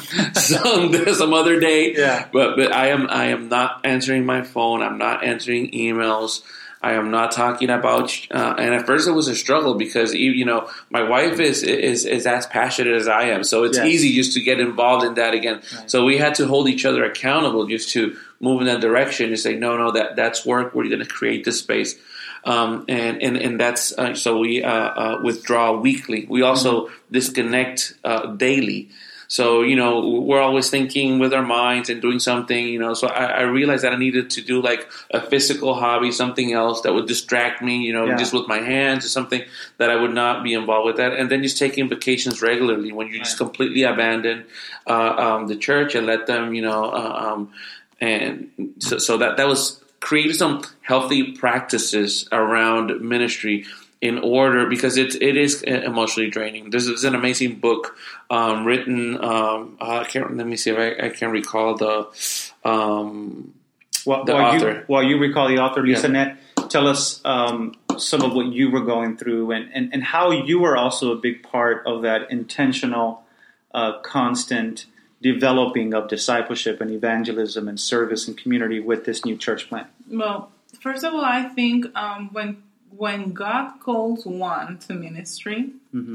some, some other day. Yeah. But but I am I am not answering my phone. I'm not answering emails. I am not talking about, uh, and at first it was a struggle because you know my wife is is is as passionate as I am, so it's yes. easy just to get involved in that again. Right. So we had to hold each other accountable just to move in that direction and say, no, no, that that's work. We're going to create this space, um, and and and that's uh, so we uh, uh, withdraw weekly. We also mm-hmm. disconnect uh, daily. So, you know, we're always thinking with our minds and doing something, you know, so I, I realized that I needed to do like a physical hobby, something else that would distract me, you know, yeah. just with my hands or something that I would not be involved with that. And then just taking vacations regularly when you right. just completely abandon uh, um, the church and let them, you know, uh, um, and so, so that, that was creating some healthy practices around ministry in order, because it it is emotionally draining. This is an amazing book um, written. Um, I can't. Let me see if I, I can recall the um, well, the while author. You, while you recall the author, Lisa yeah. Nett, tell us um, some of what you were going through and, and, and how you were also a big part of that intentional, uh, constant developing of discipleship and evangelism and service and community with this new church plant. Well, first of all, I think um, when When God calls one to ministry, mm-hmm.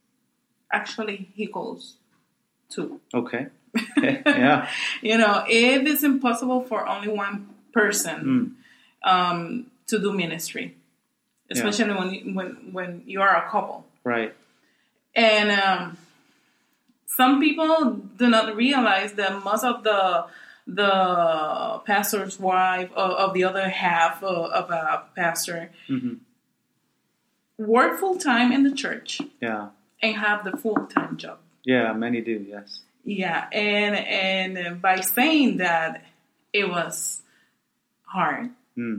actually He calls two. Okay. okay. Yeah. You know, it is impossible for only one person mm. um, to do ministry, especially yeah. when you, when when you are a couple. Right. And um, some people do not realize that most of the the pastor's wife of, of the other half of, of a pastor mm-hmm. work full time in the church. Yeah. And have the full time job. Yeah, many do. Yes. Yeah, and and by saying that, it was hard. Mm.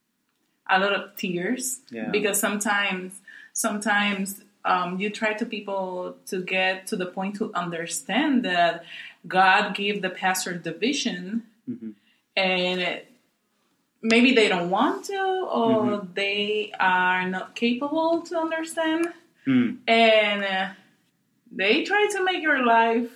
A lot of tears. Yeah. Because sometimes, sometimes um, you try to people to get to the point to understand that God gave the pastor the vision, mm-hmm. and it, maybe they don't want to, or mm-hmm. they are not capable to understand, mm. and uh, they try to make your life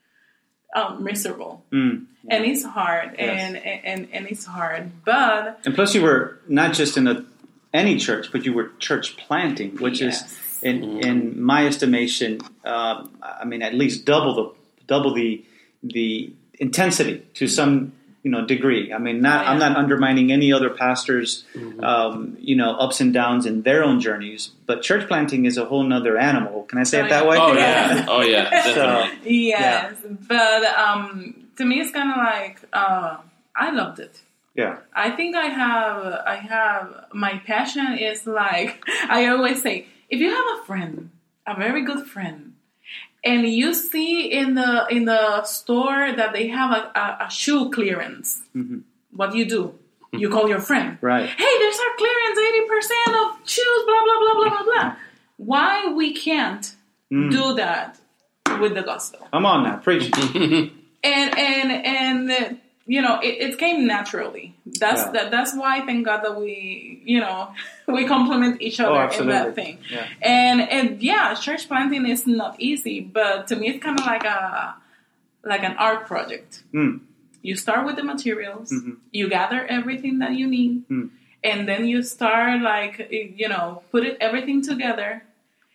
um, miserable. Mm. Yeah. And it's hard, yes. and, and and it's hard, but... And plus you were not just in a, any church, but you were church planting, which yes. is, in, mm. in my estimation, uh, I mean, at least double the double the the intensity to some you know degree. I mean, not yeah. I'm not undermining any other pastors, mm-hmm. um, you know, ups and downs in their own journeys, but church planting is a whole nother animal. Can I say oh, it that yeah. way? Oh yeah, oh yeah, definitely. So, yes, yeah. but um, to me, it's kind of like uh, I loved it. Yeah, I think I have I have my passion is like I always say, if you have a friend, a very good friend, and you see in the in the store that they have a, a, a shoe clearance, mm-hmm. what do you do? You call your friend. Right. Hey, there's our clearance, eighty percent of shoes, blah, blah, blah, blah, blah, blah. Why we can't mm. do that with the gospel? Come on now, preach. and, and, and you know, it, it came naturally. That's yeah. that. That's why, thank God that we, you know, we complement each other oh, in that thing. Yeah. And and yeah, church planting is not easy, but to me, it's kind of like a like an art project. Mm. You start with the materials, mm-hmm. you gather everything that you need, mm. and then you start like you know, put it everything together,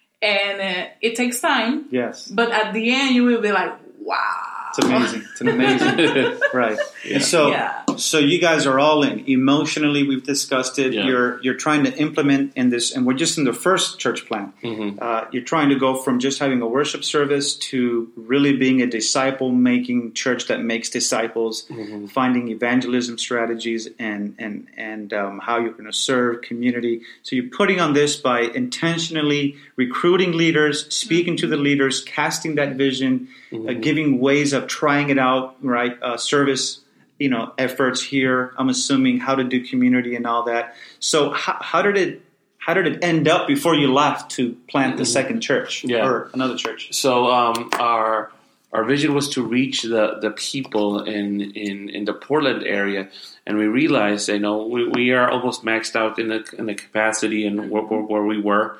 and uh, it takes time. Yes. But at the end, you will be like, wow. It's amazing. It's an amazing, right? Yeah. So, yeah. so you guys are all in. Emotionally, we've discussed it. Yeah. You're you're trying to implement in this, and we're just in the first church plant. Mm-hmm. Uh, you're trying to go from just having a worship service to really being a disciple-making church that makes disciples, mm-hmm. finding evangelism strategies and and and um, how you're going to serve community. So you're putting on this by intentionally recruiting leaders, speaking mm-hmm. to the leaders, casting that vision, mm-hmm. uh, giving ways of trying it out, right? Uh, service, you know, efforts here. I'm assuming how to do community and all that. So how, how did it, how did it end up before you left to plant the second church yeah. or another church? So um, our our vision was to reach the, the people in, in, in the Portland area, and we realized, you know, we, we are almost maxed out in the in the capacity and where, where we were.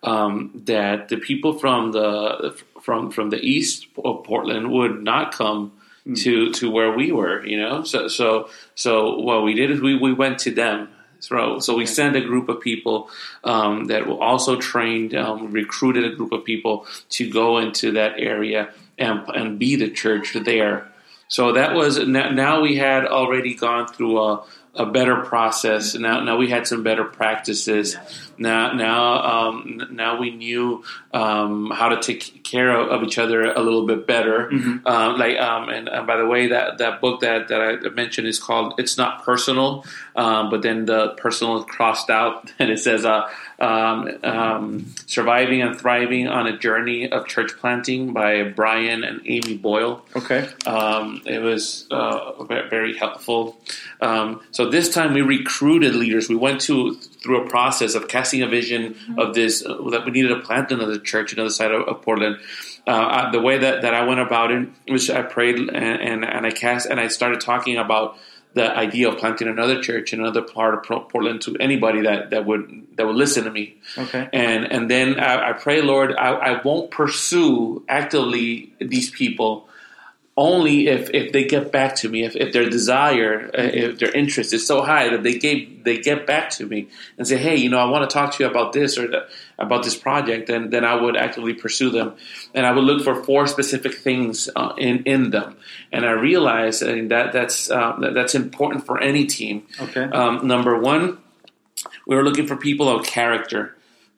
Um, that the people from the from from the east of Portland would not come mm. to to where we were, you know. So so so what we did is we, we went to them. So, so we sent a group of people um, that were also trained, um, recruited a group of people to go into that area and and be the church there. So that was now we had already gone through a, a better process. Now now we had some better practices. Now now um, now we knew um, how to take care of, of each other a little bit better. Mm-hmm. Uh, like um, and, and by the way, that, that book that, that I mentioned is called "It's Not Personal," um, but then the personal is crossed out, and it says uh, um, um, "Surviving and Thriving on a Journey of Church Planting" by Brian and Amy Boyle. Okay, um, it was uh, very helpful. Um, so this time we recruited leaders. We went to through a process of casting a vision mm-hmm. of this, uh, that we needed to plant another church another side of, of Portland. Uh, the way that, that I went about it was I prayed and, and, and I cast and I started talking about the idea of planting another church in another part of Portland to anybody that, that would that would listen to me. Okay. And and then I, I pray, Lord, I, I won't pursue actively these people only if, if they get back to me, if, if their desire, uh, if their interest is so high that they gave, they get back to me and say, hey, you know, I want to talk to you about this or the, about this project, and then I would actively pursue them. And I would look for four specific things uh, in, in them. And I realized uh, that that's, uh, that, that's important for any team. Okay. Um, number one, we were looking for people of character.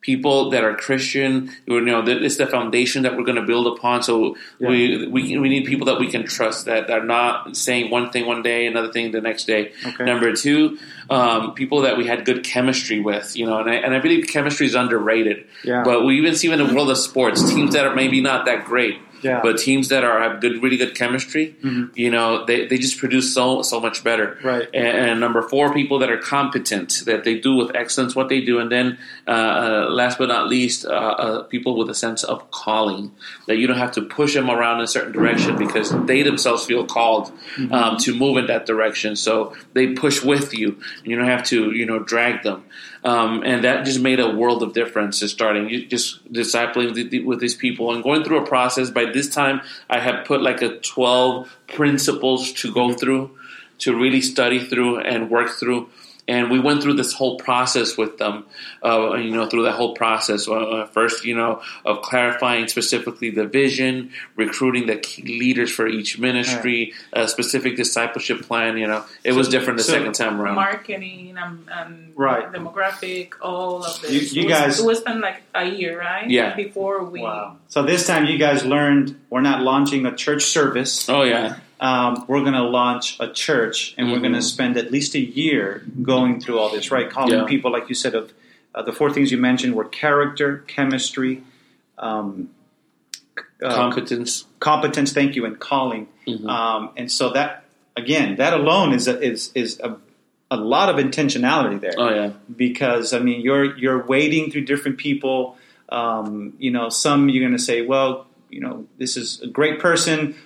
people that are Christian. You know, it's the foundation that we're going to build upon. So yeah. we, we we need people that we can trust, that are not saying one thing one day, another thing the next day. Okay. Number two, um, people that we had good chemistry with, you know, and I, and I believe chemistry is underrated. Yeah. But we even see in the world of sports, teams that are maybe not that great. Yeah. But teams that are have good, really good chemistry, mm-hmm. you know, they, they just produce so so much better. Right. And, and number four, people that are competent, that they do with excellence what they do. And then, uh, uh, last but not least, uh, uh, people with a sense of calling, that you don't have to push them around in a certain direction because they themselves feel called mm-hmm. um, to move in that direction. So they push with you, and you don't have to, you know, drag them. Um, and that just made a world of difference in starting just discipling with these people and going through a process. By this time, I had put like a twelve principles to go through, to really study through and work through. And we went through this whole process with them, uh, you know, through that whole process. Uh, first, you know, of clarifying specifically the vision, recruiting the key leaders for each ministry, right. a specific discipleship plan. You know, it so, was different the so second time around. Marketing and, and right. demographic, all of this. You, you guys, it was spent like a year, right? Yeah. Before we. Wow. So this time, you guys learned we're not launching a church service. Oh yeah. Um, we're going to launch a church, and mm-hmm. we're going to spend at least a year going through all this, right? Calling yeah. people, like you said, of uh, the four things you mentioned were character, chemistry, um, uh, competence, competence. Thank you, and calling. Mm-hmm. Um, and so that, again, that alone is a, is is a, a lot of intentionality there. Oh yeah, because I mean, you're you're wading through different people. Um, you know, some you're going to say, well, you know, this is a great person,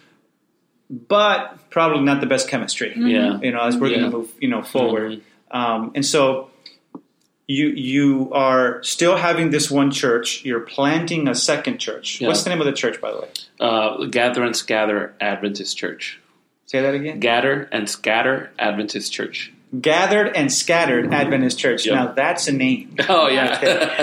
but probably not the best chemistry. Mm-hmm. Yeah, you know, as we're yeah. going to move, you know, forward. Mm-hmm. Um, and so you you are still having this one church. You're planting a second church. Yeah. What's the name of the church, by the way? Uh, Gather and Scatter Adventist Church. Say that again. Gather and Scatter Adventist Church. Gathered and Scattered Adventist Church. Yep. Now that's a name. Oh yeah.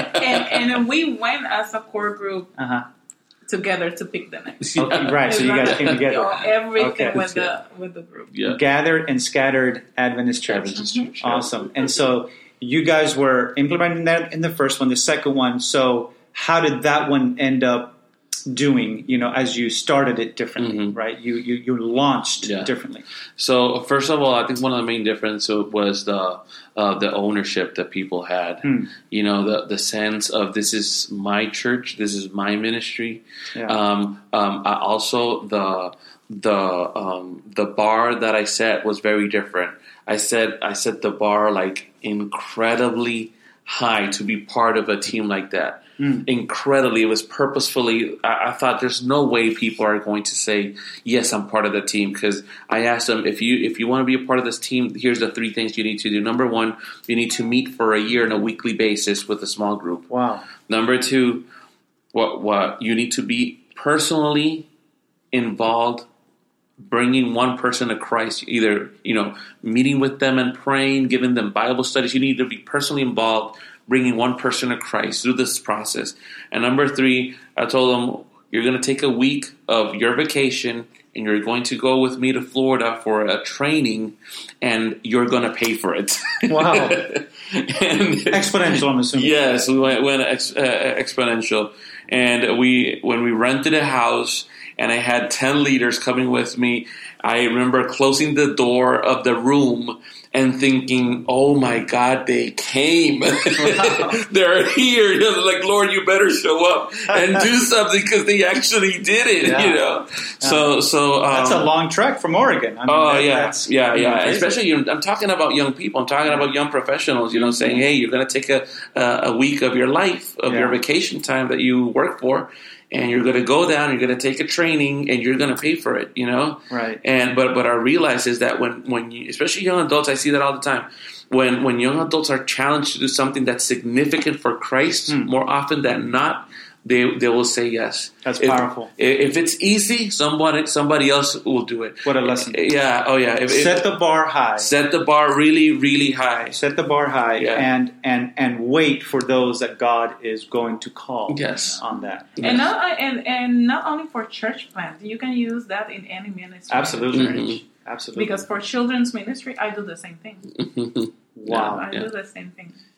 and, and we went as a core group. Uh-huh. Together to pick the name. Okay, right, so you guys came together. Oh, everything okay. with the with the group. Yeah. Gathered and Scattered Adventist Church. Adventist Church. Awesome. And so you guys were implementing that in the first one, the second one. So how did that one end up doing, you know, as you started it differently, mm-hmm. right? You you, you launched yeah. differently. So first of all, I think one of the main differences was the uh, the ownership that people had. Hmm. You know, the the sense of this is my church, this is my ministry. Yeah. Um, um, I also the the um, the bar that I set was very different. I said I set the bar like incredibly high to be part of a team like that. Mm. Incredibly, it was purposefully. I, I thought there's no way people are going to say yes, I'm part of the team, because I asked them, if you if you want to be a part of this team, here's the three things you need to do. Number one, you need to meet for a year on a weekly basis with a small group. Wow. Number two, what what you need to be personally involved, bringing one person to Christ, either, you know, meeting with them and praying, giving them Bible studies. You need to be personally involved, bringing one person to Christ through this process. And number three, I told them, you're going to take a week of your vacation and you're going to go with me to Florida for a training, and you're going to pay for it. Wow. and, exponential, I'm assuming. Yes, we went, went ex, uh, exponential. And we when we rented a house, and I had ten leaders coming with me, I remember closing the door of the room and thinking, oh my God, they came. They're here. You know, like, Lord, you better show up and do something, because they actually did it, yeah. you know. Yeah. So, so um, that's a long trek from Oregon. I mean, oh, that, yeah. That's, yeah, yeah. Crazy. Especially, you know, I'm talking about young people. I'm talking about young professionals, you know, saying, hey, you're going to take a, a week of your life, of yeah. your vacation time that you work for, and you're going to go down, you're going to take a training, and you're going to pay for it, you know? Right. And but but I realize is that when, when you, especially young adults, I see that all the time. When when young adults are challenged to do something that's significant for Christ, hmm. more often than not, they they will say yes. That's if, powerful. If it's easy, somebody somebody else will do it. What a lesson. Yeah, oh yeah. If, set if, the bar high. Set the bar really, really high. Set the bar high, yeah. and, and and wait for those that God is going to call yes. on that. And, yes. not, and, and not only for church plans, you can use that in any ministry. Absolutely. Mm-hmm. Absolutely. Because for children's ministry, I do the same thing. Wow. I yeah. do the same thing.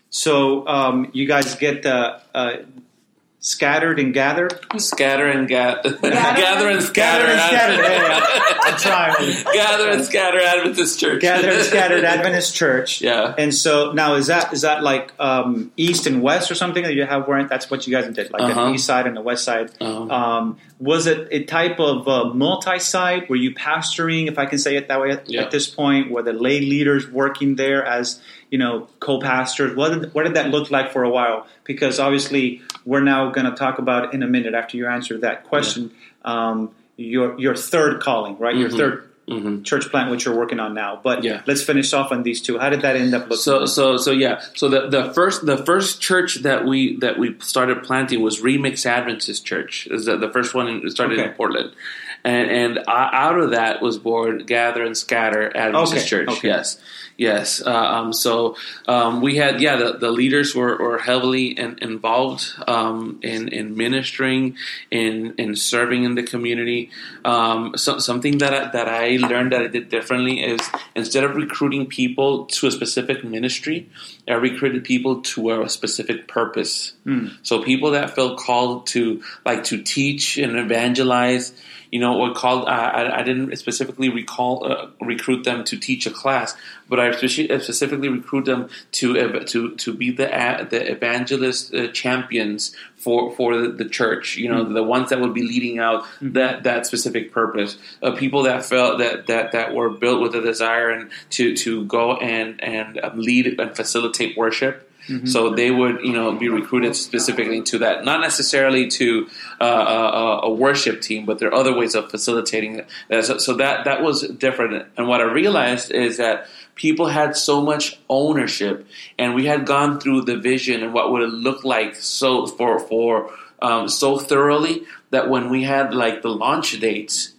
So um, you guys get uh, uh, scattered and gathered? Scatter and ga- gather and scatter. Gather and scattered. Yeah, yeah. I'm trying. Gather and scatter Adventist Church. Gather and scattered Adventist Church. Yeah. And so now is that is that like um, east and west or something that you have? Where that's what you guys did, like uh-huh. the east side and the west side. Uh-huh. Um, was it a type of uh, multi-site? Were you pastoring, if I can say it that way, at, yeah. at this point? Were the lay leaders working there as, you know, co-pastors? What did, what did that look like for a while? Because obviously we're now going to talk about in a minute after you answer that question, yeah. um, your your third calling, right? Mm-hmm. Your third mm-hmm. church plant, which you're working on now. But yeah. let's finish off on these two. How did that end up looking? So so so yeah. So the, the first the first church that we that we started planting was Remix Adventist Church. Is the, the first one in, started okay. in Portland. And and out of that was born Gather and Scatter Adventist okay. Church. Okay. Yes. Yes. Uh, um, so um, we had, yeah, the, the leaders were, were heavily in, involved um, in, in ministering, in in serving in the community. Um, so, something that I, that I learned that I did differently is instead of recruiting people to a specific ministry, I recruited people to a specific purpose. Mm. So people that felt called to like to teach and evangelize. You know, what called? Uh, I, I didn't specifically recall uh, recruit them to teach a class, but I specifically recruit them to to to be the uh, the evangelist uh, champions for for the, the church. You know, mm-hmm. the ones that would be leading out mm-hmm. that that specific purpose. Uh, people that felt that, that that were built with a desire and to to go and and lead and facilitate worship. Mm-hmm. So they would, you know, be recruited specifically to that, not necessarily to uh, a, a worship team, but there are other ways of facilitating that. So, so that that was different. And what I realized is that people had so much ownership, and we had gone through the vision and what would it look like so for for um, so thoroughly that when we had like the launch dates.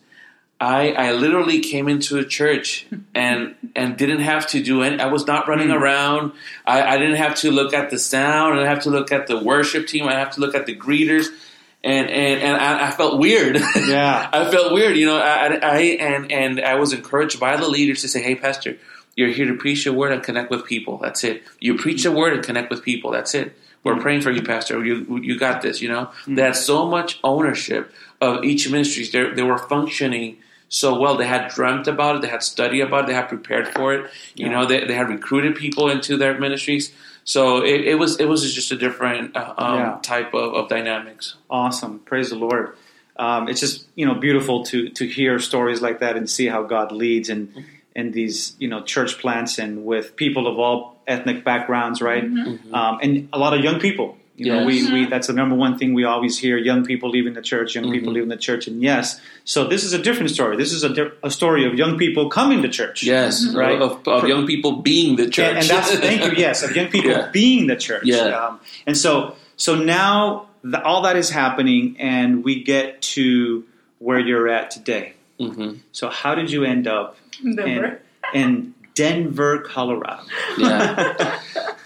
I, I literally came into a church and and didn't have to do any. I was not running mm. around. I, I didn't have to look at the sound. I didn't have to look at the worship team. I have to look at the greeters, and and, and I, I felt weird. Yeah, I felt weird. You know, I, I and and I was encouraged by the leaders to say, "Hey, Pastor, you're here to preach the word and connect with people. That's it. You preach the word and connect with people. That's it. We're mm. praying for you, Pastor. You you got this. You know, mm. they had so much ownership of each ministry. They they were functioning so well. They had dreamt about it. They had studied about it. They had prepared for it. You yeah. know, they they had recruited people into their ministries. So it, it was it was just a different uh, um, yeah. type of, of dynamics. Awesome. Praise the Lord. Um, it's just, you know, beautiful to to hear stories like that and see how God leads in, in these, you know, church plants and with people of all ethnic backgrounds, right? Mm-hmm. Um, and a lot of young people. You know, yes. we, we that's the number one thing we always hear: young people leaving the church, young mm-hmm. people leaving the church. And yes, so this is a different story. This is a, di- a story of young people coming to church. Yes, right. Of, of young people being the church. And, and that's thank you. Yes, of young people yeah. being the church. Yeah. Um, and so so now the, all that is happening, and we get to where you're at today. Mm-hmm. So how did you end up Denver. in, in Denver, Colorado? Yeah.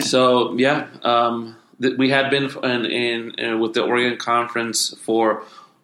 so yeah. Um, We had been in, in, in with the Oregon Conference for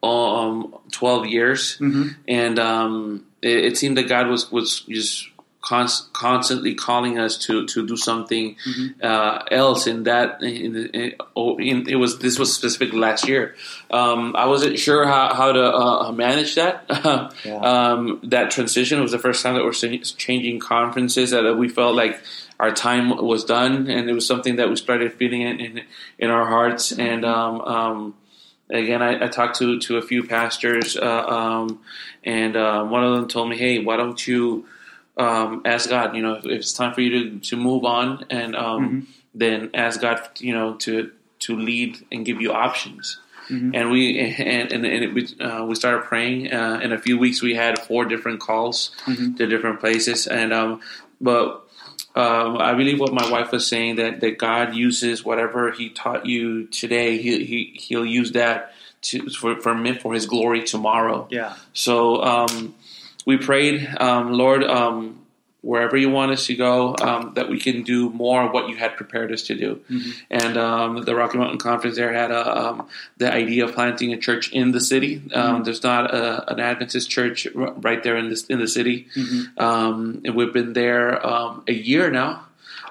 um, twelve years, mm-hmm. and um, it, it seemed that God was was just const, constantly calling us to, to do something mm-hmm. uh, else. In that, in, in, in, it was this was specific last year. Um, I wasn't sure how how to uh, manage that. yeah. um, that transition. It was the first time that we're changing conferences that we felt like our time was done, and it was something that we started feeling in in, in our hearts. And um, um, again, I, I talked to, to a few pastors, uh, um, and uh, one of them told me, "Hey, why don't you um, ask God? You know, if, if it's time for you to, to move on, and um, mm-hmm. then ask God, you know, to to lead and give you options." Mm-hmm. And we and and, and it, we uh, we started praying. Uh, in a few weeks, we had four different calls mm-hmm. to different places, and um, but. Um, I believe what my wife was saying, that, that God uses whatever He taught you today, He, he He'll use that to for for, for His glory tomorrow. Yeah. So um, we prayed, um, Lord, um, wherever you want us to go, um, that we can do more of what you had prepared us to do. Mm-hmm. And um, the Rocky Mountain Conference there had a, um, the idea of planting a church in the city. Um, mm-hmm. There's not a, an Adventist church right there in this in the city. Mm-hmm. Um, and we've been there um, a year now.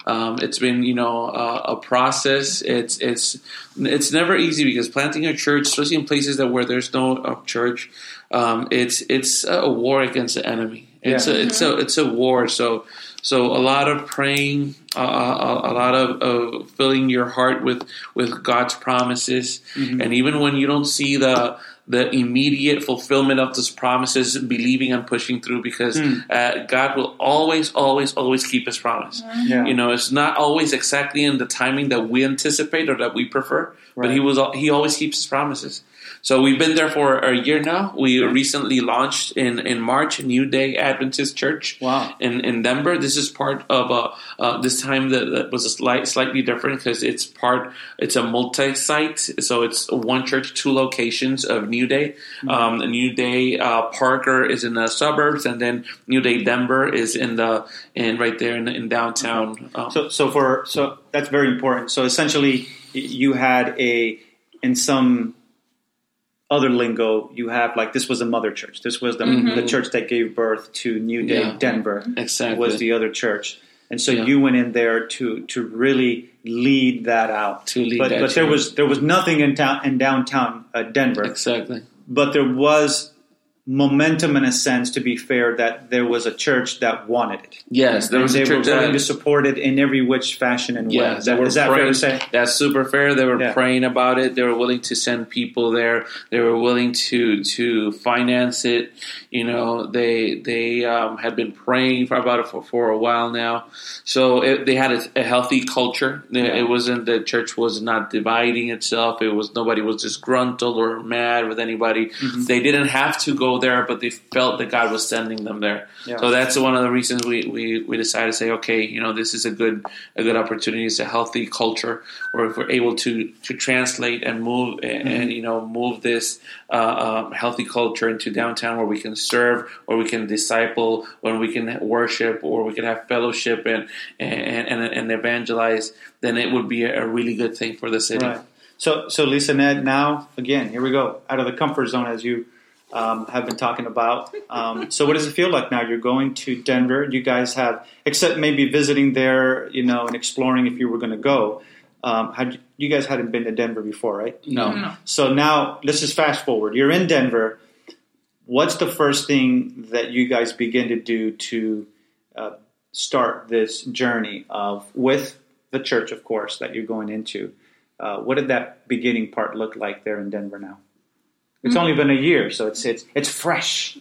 Um, it's been, you know, uh, a process. It's it's it's never easy because planting a church, especially in places that where there's no uh, church, um, it's it's a war against the enemy. It's yeah. a it's a it's a war. So so a lot of praying, uh, a, a lot of, of filling your heart with with God's promises, mm-hmm. and even when you don't see the the immediate fulfillment of those promises, believing and pushing through, because mm. uh, God will always, always, always keep His promise. Yeah. You know, it's not always exactly in the timing that we anticipate or that we prefer, right. but He was He always keeps His promises. So we've been there for a year now. We recently launched in, in March, New Day Adventist Church wow. in, in Denver. This is part of a, uh, this time that, that was a slight, slightly different because it's part, it's a multi-site. So it's one church, two locations of New Day. Mm-hmm. Um, New Day uh, Parker is in the suburbs, and then New Day Denver is in the in right there in, in downtown. Okay. Um, so so for so that's very important. So essentially, you had a in some other lingo, you have like this was a mother church. This was the, mm-hmm. the church that gave birth to New Day yeah. Denver. Exactly. Was the other church, and so yeah. you went in there to to really lead that out. To lead but that but there church. was there was nothing in town in downtown uh, Denver. Exactly. But there was momentum, in a sense, to be fair, that there was a church that wanted it. Yes, there was and a they church were willing that, to support it in every which fashion and way. yes, Is that, were is that praying, fair to say? That's super fair. They were yeah. praying about it. They were willing to send people there. They were willing to to finance it. You know, they they um, had been praying for about it for, for a while now. So it, they had a, a healthy culture. Yeah. It wasn't the church was not dividing itself. It was nobody was disgruntled or mad with anybody. Mm-hmm. They didn't have to go there, but they felt that God was sending them there. Yeah. So that's one of the reasons we, we, we decided to say, okay, you know, this is a good a good opportunity. It's a healthy culture, or if we're able to to translate and move mm-hmm. and you know move this uh, uh, healthy culture into downtown, where we can serve, or we can disciple, or we can worship, or we can have fellowship and and and, and evangelize, then it would be a really good thing for the city. Right. So so Lisa Ned, now again, here we go, out of the comfort zone, as you Um, have been talking about. Um, so what does it feel like now? You're going to Denver. You guys have, except maybe visiting there, you know, and exploring if you were going to go. Um, had you guys hadn't been to Denver before, right? No. no. So now let's just fast forward. You're in Denver. What's the first thing that you guys begin to do to uh, start this journey of with the church, of course, that you're going into? Uh, what did that beginning part look like there in Denver now? It's only been a year, so it's it's it's fresh.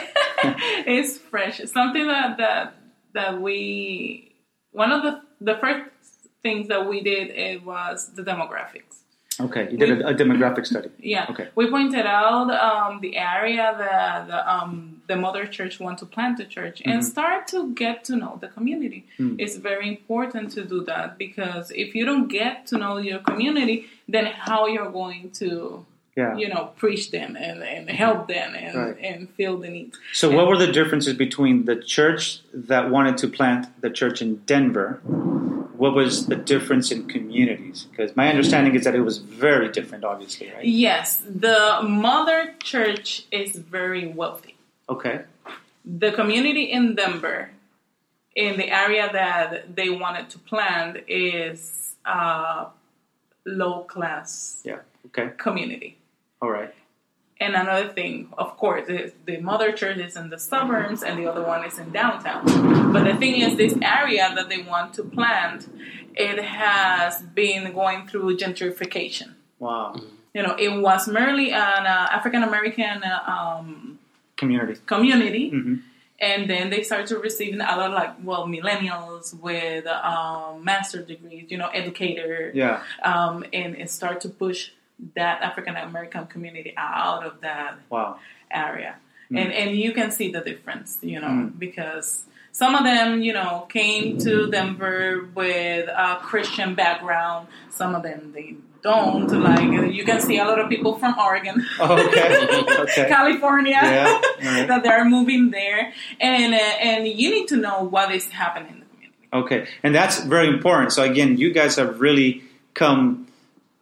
It's fresh. It's something that, that that we one of the the first things that we did it was the demographics. Okay, you did we, a, a demographic study. Yeah. Okay. We pointed out um, the area that the um, the mother church want to plant the church mm-hmm. and start to get to know the community. Mm. It's very important to do that, because if you don't get to know your community, then how you're going to Yeah. you know, preach them and, and help them and, right. and fill the needs. So and, what were the differences between the church that wanted to plant the church in Denver? What was the difference in communities? Because my understanding is that it was very different, obviously, right? Yes. The mother church is very wealthy. Okay. The community in Denver, in the area that they wanted to plant, is uh, low-class yeah. okay. community. All right. And another thing, of course, is the mother church is in the suburbs and the other one is in downtown. But the thing is, this area that they want to plant, it has been going through gentrification. Wow. You know, it was merely an uh, African-American uh, um, community. community. Mm-hmm. And then they started to receive a lot of, like, well, millennials with um, master's degrees, you know, educator. Yeah. Um, and it started to push that African-American community out of that wow. area. Mm. And and you can see the difference, you know, Mm. because some of them, you know, came to Denver with a Christian background. Some of them, they don't. Like, you can see a lot of people from Oregon, oh, okay. okay. California, yeah. right. that they're moving there. And, uh, and you need to know what is happening in the community. Okay. And that's very important. So, again, you guys have really come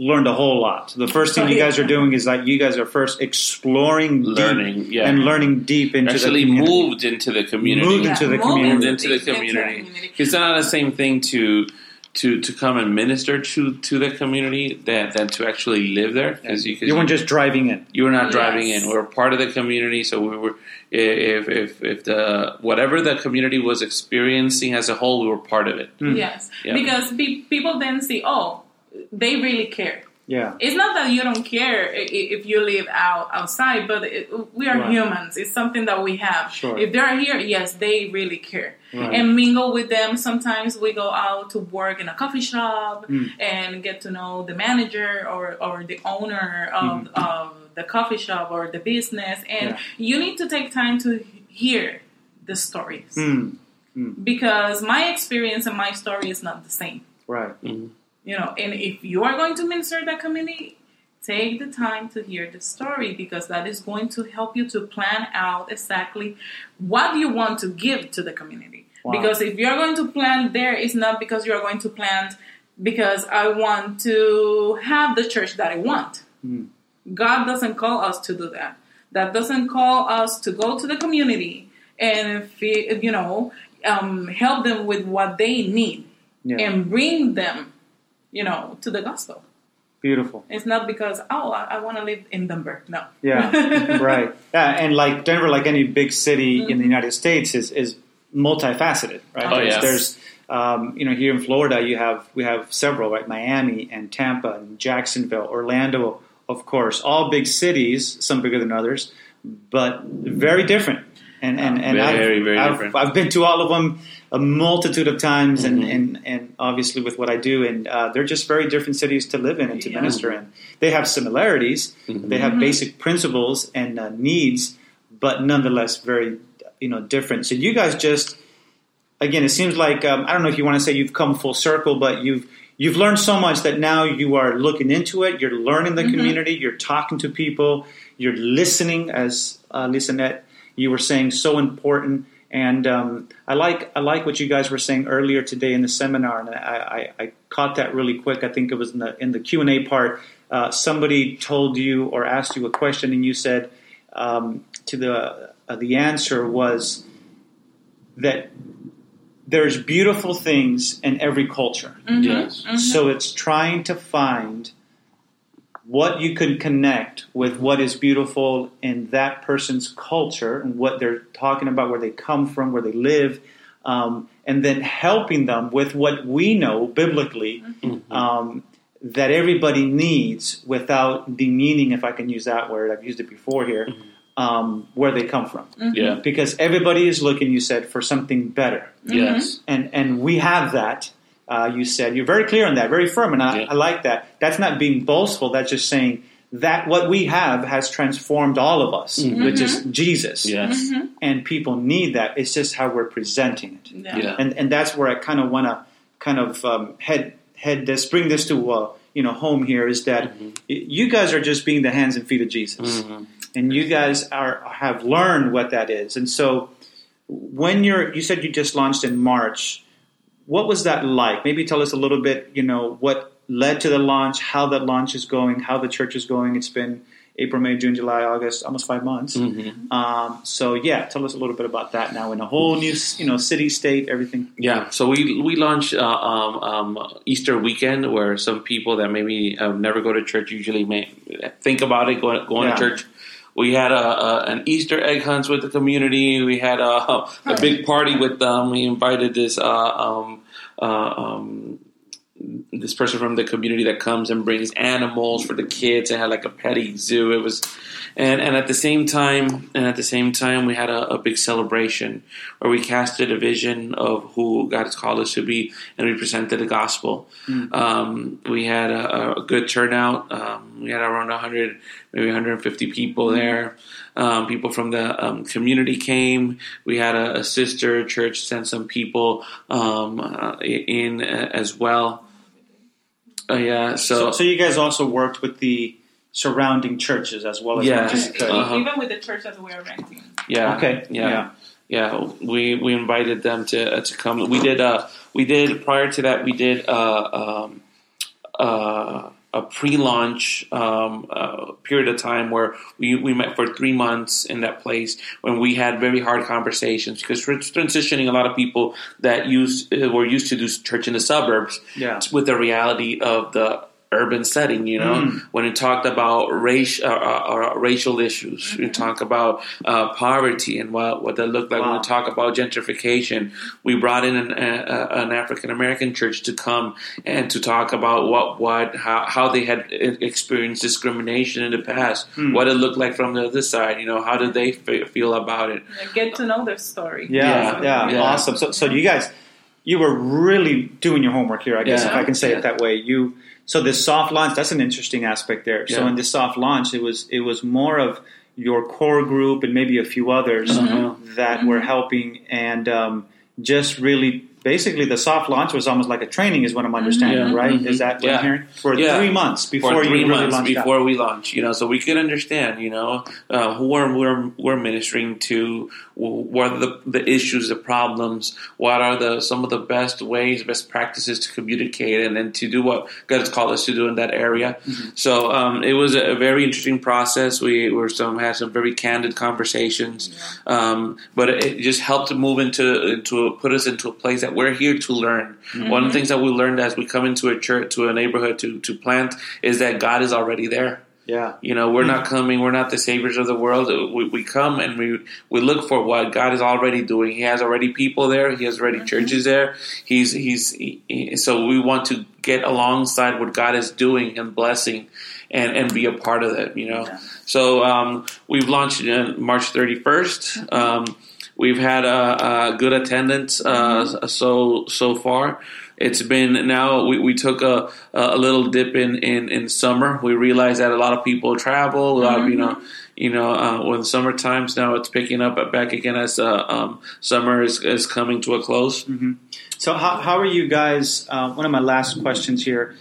learned a whole lot. So the first thing you guys are doing is like you guys are first exploring, learning, deep yeah. and learning deep into Actually the community. moved into the community. Moved into the Yeah, community. Moved into the Into the community. community. It's not the same thing to to to come and minister to to the community than than to actually live there. Because you, 'cause You weren't just driving in. you were not Yes. driving in. We were part of the community, so we were. If if if the whatever the community was experiencing as a whole, we were part of it. Yes, Yeah. because pe- people then see, oh, they really care. Yeah. It's not that you don't care i- i- if you live out outside, but it, we are Right. humans. It's something that we have. Sure. If they're here, yes, they really care. Right. And mingle with them. Sometimes we go out to work in a coffee shop Mm. and get to know the manager or, or the owner of, Mm. of the coffee shop or the business. And Yeah. you need to take time to hear the stories. Mm. Because my experience and my story is not the same. Right. You know, and if you are going to minister that community, take the time to hear the story because that is going to help you to plan out exactly what you want to give to the community. Wow. Because if you're going to plant there, it's not because you're going to plant because I want to have the church that I want. Mm. God doesn't call us to do that. That doesn't call us to go to the community and, you know, um, help them with what they need Yeah. and bring them, you know, to the gospel. Beautiful. It's not because, oh, I, I want to live in Denver. No. Yeah. Right. Yeah. And like Denver, like any big city Mm-hmm. in the United States, is is multifaceted. Right. Oh, there's, yes. there's um, you know, here in Florida, you have we have several, right? Miami and Tampa and Jacksonville, Orlando, of course, all big cities, some bigger than others, but very different. And and, and Very, I've, very I've, different. I've been to all of them a multitude of times, and, Mhm. and, and obviously with what I do, and uh, they're just very different cities to live in and to Yeah. minister in. They have similarities, Mhm. they have Mhm. basic principles and uh, needs, but nonetheless very you know different. So you guys just again, it seems like um, I don't know if you want to say you've come full circle, but you've you've learned so much that now you are looking into it. You're learning the Mhm. community. You're talking to people. You're listening, as uh, Lisanette, you were saying, so important. And um, I like I like what you guys were saying earlier today in the seminar, and I, I, I caught that really quick. I think it was in the in the Q and A part. Uh, somebody told you or asked you a question, and you said um, to the uh, the answer was that there's beautiful things in every culture. Mhm. Yes. Mhm. So it's trying to find what you can connect with what is beautiful in that person's culture and what they're talking about, where they come from, where they live, um, and then helping them with what we know biblically Mm-hmm. um, that everybody needs without demeaning, if I can use that word, I've used it before here, um, where they come from. Yeah. Because everybody is looking, you said, for something better. Yes. And and we have that. Uh, you said you're very clear on that, very firm, and I, Yeah. I like that. That's not being boastful. That's just saying that what we have has transformed all of us, Mhm. which is Jesus. Yes. Mhm. And people need that. It's just how we're presenting it, Yeah. Yeah. and and that's where I kind of want to kind of um, head head this, bring this to uh, you know home here. Is that Mhm. y- you guys are just being the hands and feet of Jesus, Mhm. and you guys are have learned what that is, and so when you're you said you just launched in March. What was that like? Maybe tell us a little bit, you know, what led to the launch, how that launch is going, how the church is going. It's been April, May, June, July, August, almost five months. Mhm. Um, so, yeah, tell us a little bit about that now in a whole new, you know, city, state, everything. Yeah, so we we launched uh, um, um, Easter weekend, where some people that maybe uh, never go to church usually may think about it going going Yeah. to church. We had a, a, an Easter egg hunt with the community. We had a, a big party with them. We invited this uh, um, uh, um, this person from the community that comes and brings animals for the kids. They had like a petting zoo. It was, and, and at the same time, and at the same time, we had a, a big celebration where we casted a vision of who God has called us to be, and we presented the gospel. Mm. Um, we had a, a good turnout. Um, we had around one hundred, maybe one hundred fifty people there. Um, people from the um, community came. We had a, a sister church send some people um, uh, in uh, as well. Uh, yeah, So, so, so you guys also worked with the surrounding churches as well as Yeah. much as you could. Uh-huh. Even with the church that we are renting. yeah, Okay, yeah. yeah. Yeah, we, we invited them to uh, to come. We did uh we did prior to that we did uh um uh a pre-launch um, uh, period of time where we, we met for three months in that place when we had very hard conversations because we're transitioning a lot of people that used uh, were used to do church in the suburbs yeah. with the reality of the urban setting, you know, mm. when we talked about race, uh, uh, racial issues, mm-hmm. we talk about uh, poverty and what, what that looked like. Wow. When we talk about gentrification, we brought in an, uh, an African-American church to come and to talk about what, what, how, how they had experienced discrimination in the past, mm. what it looked like from the other side, you know, how did they f- feel about it? Get to know their story. Yeah, yeah, yeah. yeah. Awesome. So, so you guys, you were really doing your homework here, I guess, yeah. if I can say yeah. it that way. You, So this soft launch, that's an interesting aspect there. Yeah. So in this soft launch, it was it was more of your core group and maybe a few others mm-hmm. that mm-hmm. were helping, and um, just really basically the soft launch was almost like a training, is what I'm understanding, yeah. right? Mm-hmm. Is that what yeah. I'm hearing? For yeah. three months before For three you really months launched before out. we launch, you know, so we could understand, you know, uh, who we're, we're we're ministering to, what are the the issues, the problems, what are the some of the best ways, best practices to communicate, and then to do what God has called us to do in that area. Mm-hmm. So um, it was a very interesting process. We were some had some very candid conversations, yeah. um, but it just helped to move into into a, put us into a place that we're here to learn. Mm-hmm. One of the things that we learned as we come into a church, to a neighborhood to, to plant, is that God is already there. Yeah. You know, we're not coming, we're not the saviors of the world. We, we come and we we look for what God is already doing. He has already people there. He has already mm-hmm. churches there. He's he's he, so we want to get alongside what God is doing and blessing and, and be a part of it, you know. Yeah. So um, we've launched on March thirty-first. Um, we've had a, a good attendance uh, mm-hmm. so so far. It's been now we, we took a a little dip in, in, in summer. We realized that a lot of people travel. A lot of, you know, you know, uh, when summer times now it's picking up back again as uh, um, summer is, is coming to a close. Mm-hmm. So how how are you guys? Uh, one of my last questions here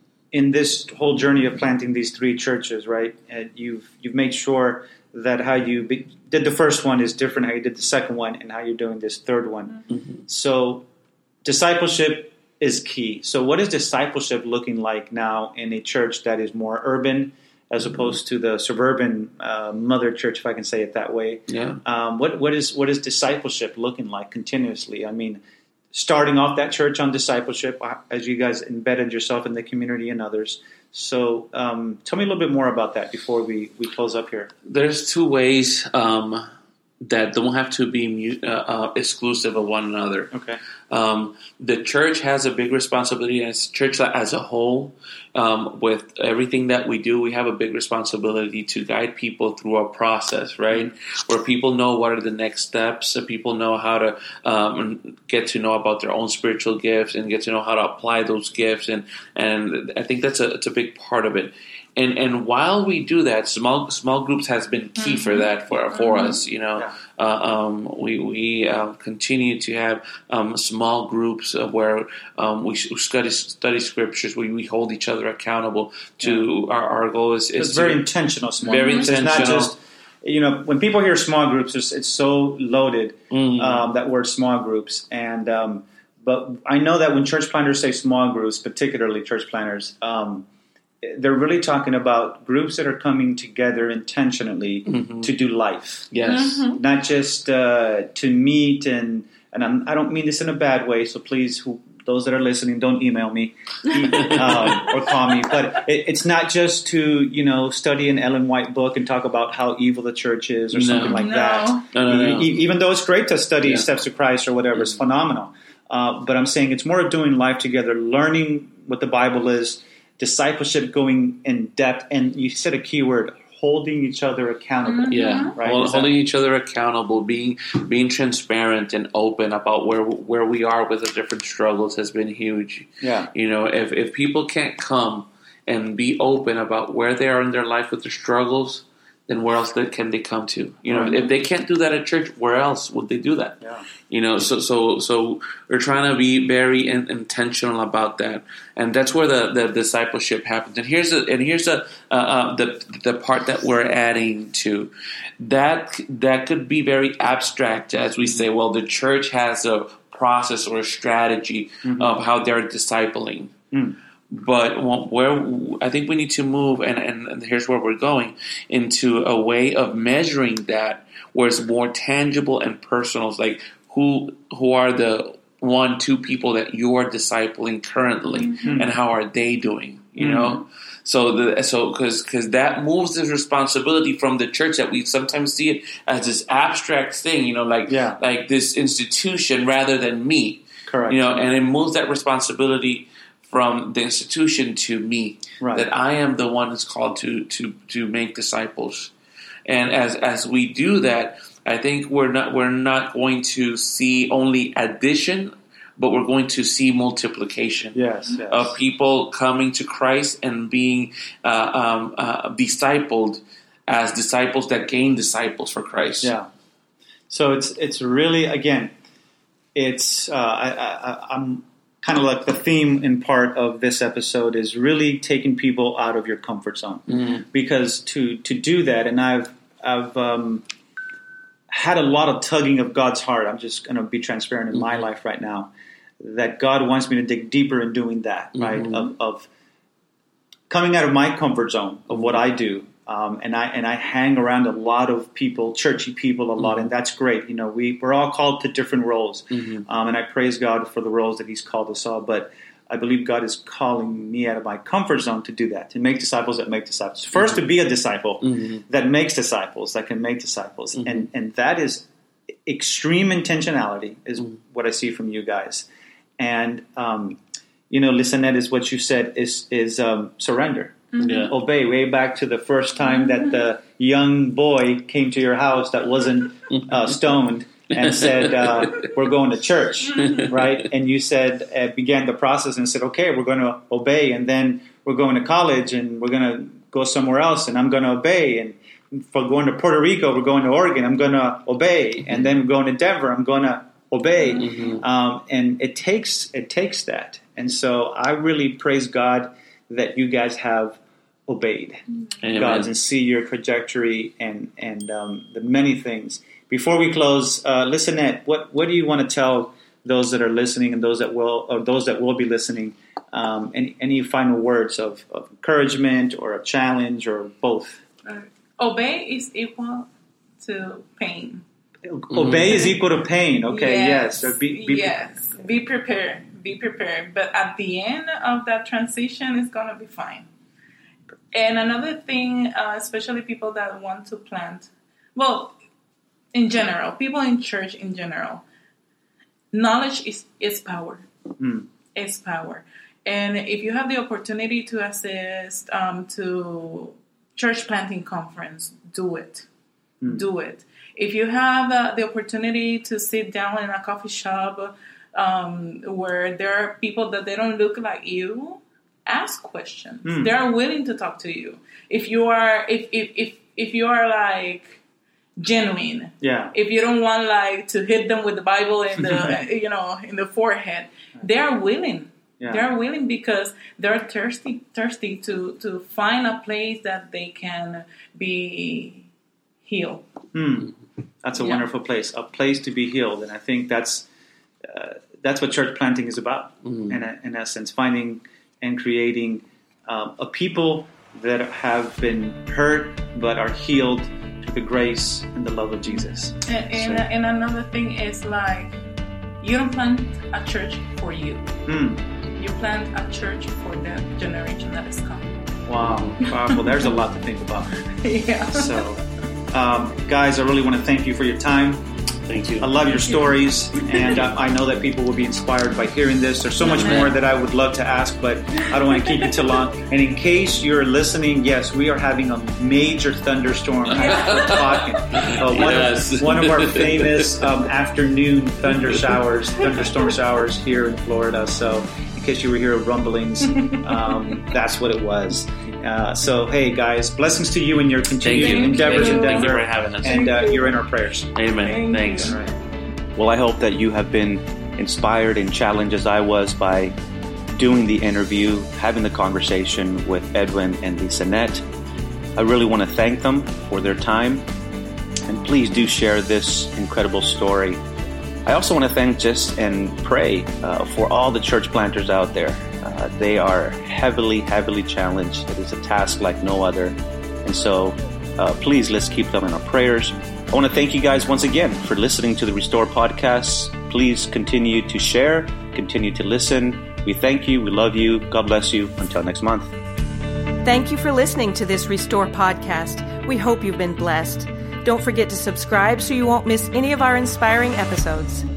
in this whole journey of planting these three churches, right? And you've you've made sure that how you be, did the first one is different, how you did the second one, and how you're doing this third one. Mm-hmm. So discipleship is key. So what is discipleship looking like now in a church that is more urban as opposed to the suburban uh, mother church, if I can say it that way? Yeah. Um, what what is what is discipleship looking like continuously? I mean, starting off that church on discipleship as you guys embedded yourself in the community and others. So um, tell me a little bit more about that before we, we close up here. There's two ways um, that don't have to be uh, uh, exclusive of one another. Okay. Um, the church has a big responsibility as church as a whole. Um, with everything that we do, we have a big responsibility to guide people through a process, right? Where people know what are the next steps, so people know how to um, get to know about their own spiritual gifts and get to know how to apply those gifts, and and I think that's a it's a big part of it. And and while we do that, small small groups has been key mm-hmm. for that for for mm-hmm. us. You know, yeah. uh, um, we we uh, continue to have um, small groups of where um, we study study scriptures. We, we hold each other accountable to yeah. our, our goal is, is it's very intentional. Small very groups. intentional. It's not just, you know, when people hear small groups, it's, it's so loaded mm-hmm. um, that word small groups. And um, but I know that when church planners say small groups, particularly church planners. Um, They're really talking about groups that are coming together intentionally mm-hmm. to do life. Yes. Mm-hmm. Not just uh, to meet and, and I'm, I don't mean this in a bad way, so please, who, those that are listening, don't email me um, or call me. But it, it's not just to, you know, study an Ellen White book and talk about how evil the church is or no. something like no. that. No, no, no. E- even though it's great to study yeah. Steps to Christ or whatever, it's phenomenal. Uh, but I'm saying it's more of doing life together, learning what the Bible is, discipleship going in depth, and you said a key word, holding each other accountable. Mm-hmm. Yeah, right? well, holding that- each other accountable, being being transparent and open about where where we are with the different struggles has been huge. Yeah, you know, if if people can't come and be open about where they are in their life with their struggles, then where else can they come to? You know, right. if they can't do that at church, where else would they do that? Yeah. You know, so so so we're trying to be very in, intentional about that, and that's where the, the discipleship happens. And here's the and here's the uh, uh, the the part that we're adding to that that could be very abstract as we say. Well, the church has a process or a strategy mm-hmm. of how they're discipling. Mm. But where I think we need to move, and, and, and here's where we're going, into a way of measuring that where it's more tangible and personal. It's like who who are the one, two people that you are discipling currently, mm-hmm. and how are they doing? You mm-hmm. know, so the so because because that moves this responsibility from the church that we sometimes see it as this abstract thing, you know, like yeah. like this institution rather than me. Correct. You know, and it moves that responsibility from the institution to me, right. that I am the one who's called to to to make disciples, and as as we do that, I think we're not we're not going to see only addition, but we're going to see multiplication. Yes, yes. Of people coming to Christ and being uh, um, uh, discipled as disciples that gain disciples for Christ. Yeah. So it's it's really again, it's uh, I, I, I'm. kind of like the theme in part of this episode is really taking people out of your comfort zone, mm-hmm. because to to do that, and I've I've um, had a lot of tugging of God's heart. I'm just going to be transparent in mm-hmm. my life right now, that God wants me to dig deeper in doing that, right? Mm-hmm. Of, of coming out of my comfort zone of what I do. Um, and I and I hang around a lot of people, churchy people, a lot, mm-hmm. and that's great. You know, we we're all called to different roles, mm-hmm. um, and I praise God for the roles that He's called us all. But I believe God is calling me out of my comfort zone to do that, to make disciples that make disciples. First, mm-hmm. to be a disciple mm-hmm. that makes disciples, that can make disciples, mm-hmm. and and that is extreme intentionality, is mm-hmm. what I see from you guys. And um, you know, Lisanette, is what you said is is um, surrender. Mm-hmm. Yeah. Obey. Way back to the first time that the young boy came to your house that wasn't uh, stoned and said, uh, "We're going to church," right? And you said, uh, began the process and said, "Okay, we're going to obey." And then we're going to college and we're going to go somewhere else, and I'm going to obey. And for going to Puerto Rico, we're going to Oregon, I'm going to obey. And then we're going to Denver, I'm going to obey. Mm-hmm. Um, and it takes it takes that. And so I really praise God that you guys have obeyed Amen. God and see your trajectory and and um, the many things. Before we close, uh, Lisanette, what what do you want to tell those that are listening and those that will or those that will be listening? Um, any any final words of, of encouragement or a challenge or both? Uh, obey is equal to pain. Mm-hmm. Obey is equal to pain. Okay, yes. Yes. So be, be, yes. Be prepared. Be prepared. But at the end of that transition, it's gonna be fine. And another thing, uh, especially people that want to plant, well, in general, people in church in general, knowledge is, is power. Mm. It's power. And if you have the opportunity to assist um, to church planting conference, do it. Mm. Do it. If you have uh, the opportunity to sit down in a coffee shop um, where there are people that they don't look like you, ask questions. Mm. They are willing to talk to you. If you are, if if if, if you are like genuine, yeah. If you don't want like to hit them with the Bible in the you know in the forehead, they are willing. Yeah. They are willing because they're thirsty, thirsty to to find a place that they can be healed. Mm. That's a yeah. wonderful place, a place to be healed, and I think that's uh, that's what church planting is about. Mm. In, a, in essence, finding and creating um, a people that have been hurt but are healed through the grace and the love of Jesus. And, and, so. and another thing is like, you don't plant a church for you. Mm. You plant a church for the generation that is coming. Wow. Powerful. There's a lot to think about. Yeah. So, um, guys, I really want to thank you for your time. Thank you. I love your stories, and uh, I know that people will be inspired by hearing this. There's so much more that I would love to ask, but I don't want to keep you too long. And in case you're listening, yes, we are having a major thunderstorm as we're talking. Uh, one, yes. of, one of our famous um, afternoon thunder showers, thunderstorm showers here in Florida. So in case you were hearing rumblings, um, that's what it was. Uh, so, hey, guys, blessings to you and your continued you. endeavors in Denver. Thank you for having us. And uh, you're in our prayers. Amen. Thanks. All right. Well, I hope that you have been inspired and challenged as I was by doing the interview, having the conversation with Edwin and Lisanette. I really want to thank them for their time. And please do share this incredible story. I also want to thank just and pray uh, for all the church planters out there. Uh, they are heavily, heavily challenged. It is a task like no other. And so uh, please, let's keep them in our prayers. I want to thank you guys once again for listening to the Restore podcast. Please continue to share, continue to listen. We thank you. We love you. God bless you. Until next month. Thank you for listening to this Restore podcast. We hope you've been blessed. Don't forget to subscribe so you won't miss any of our inspiring episodes.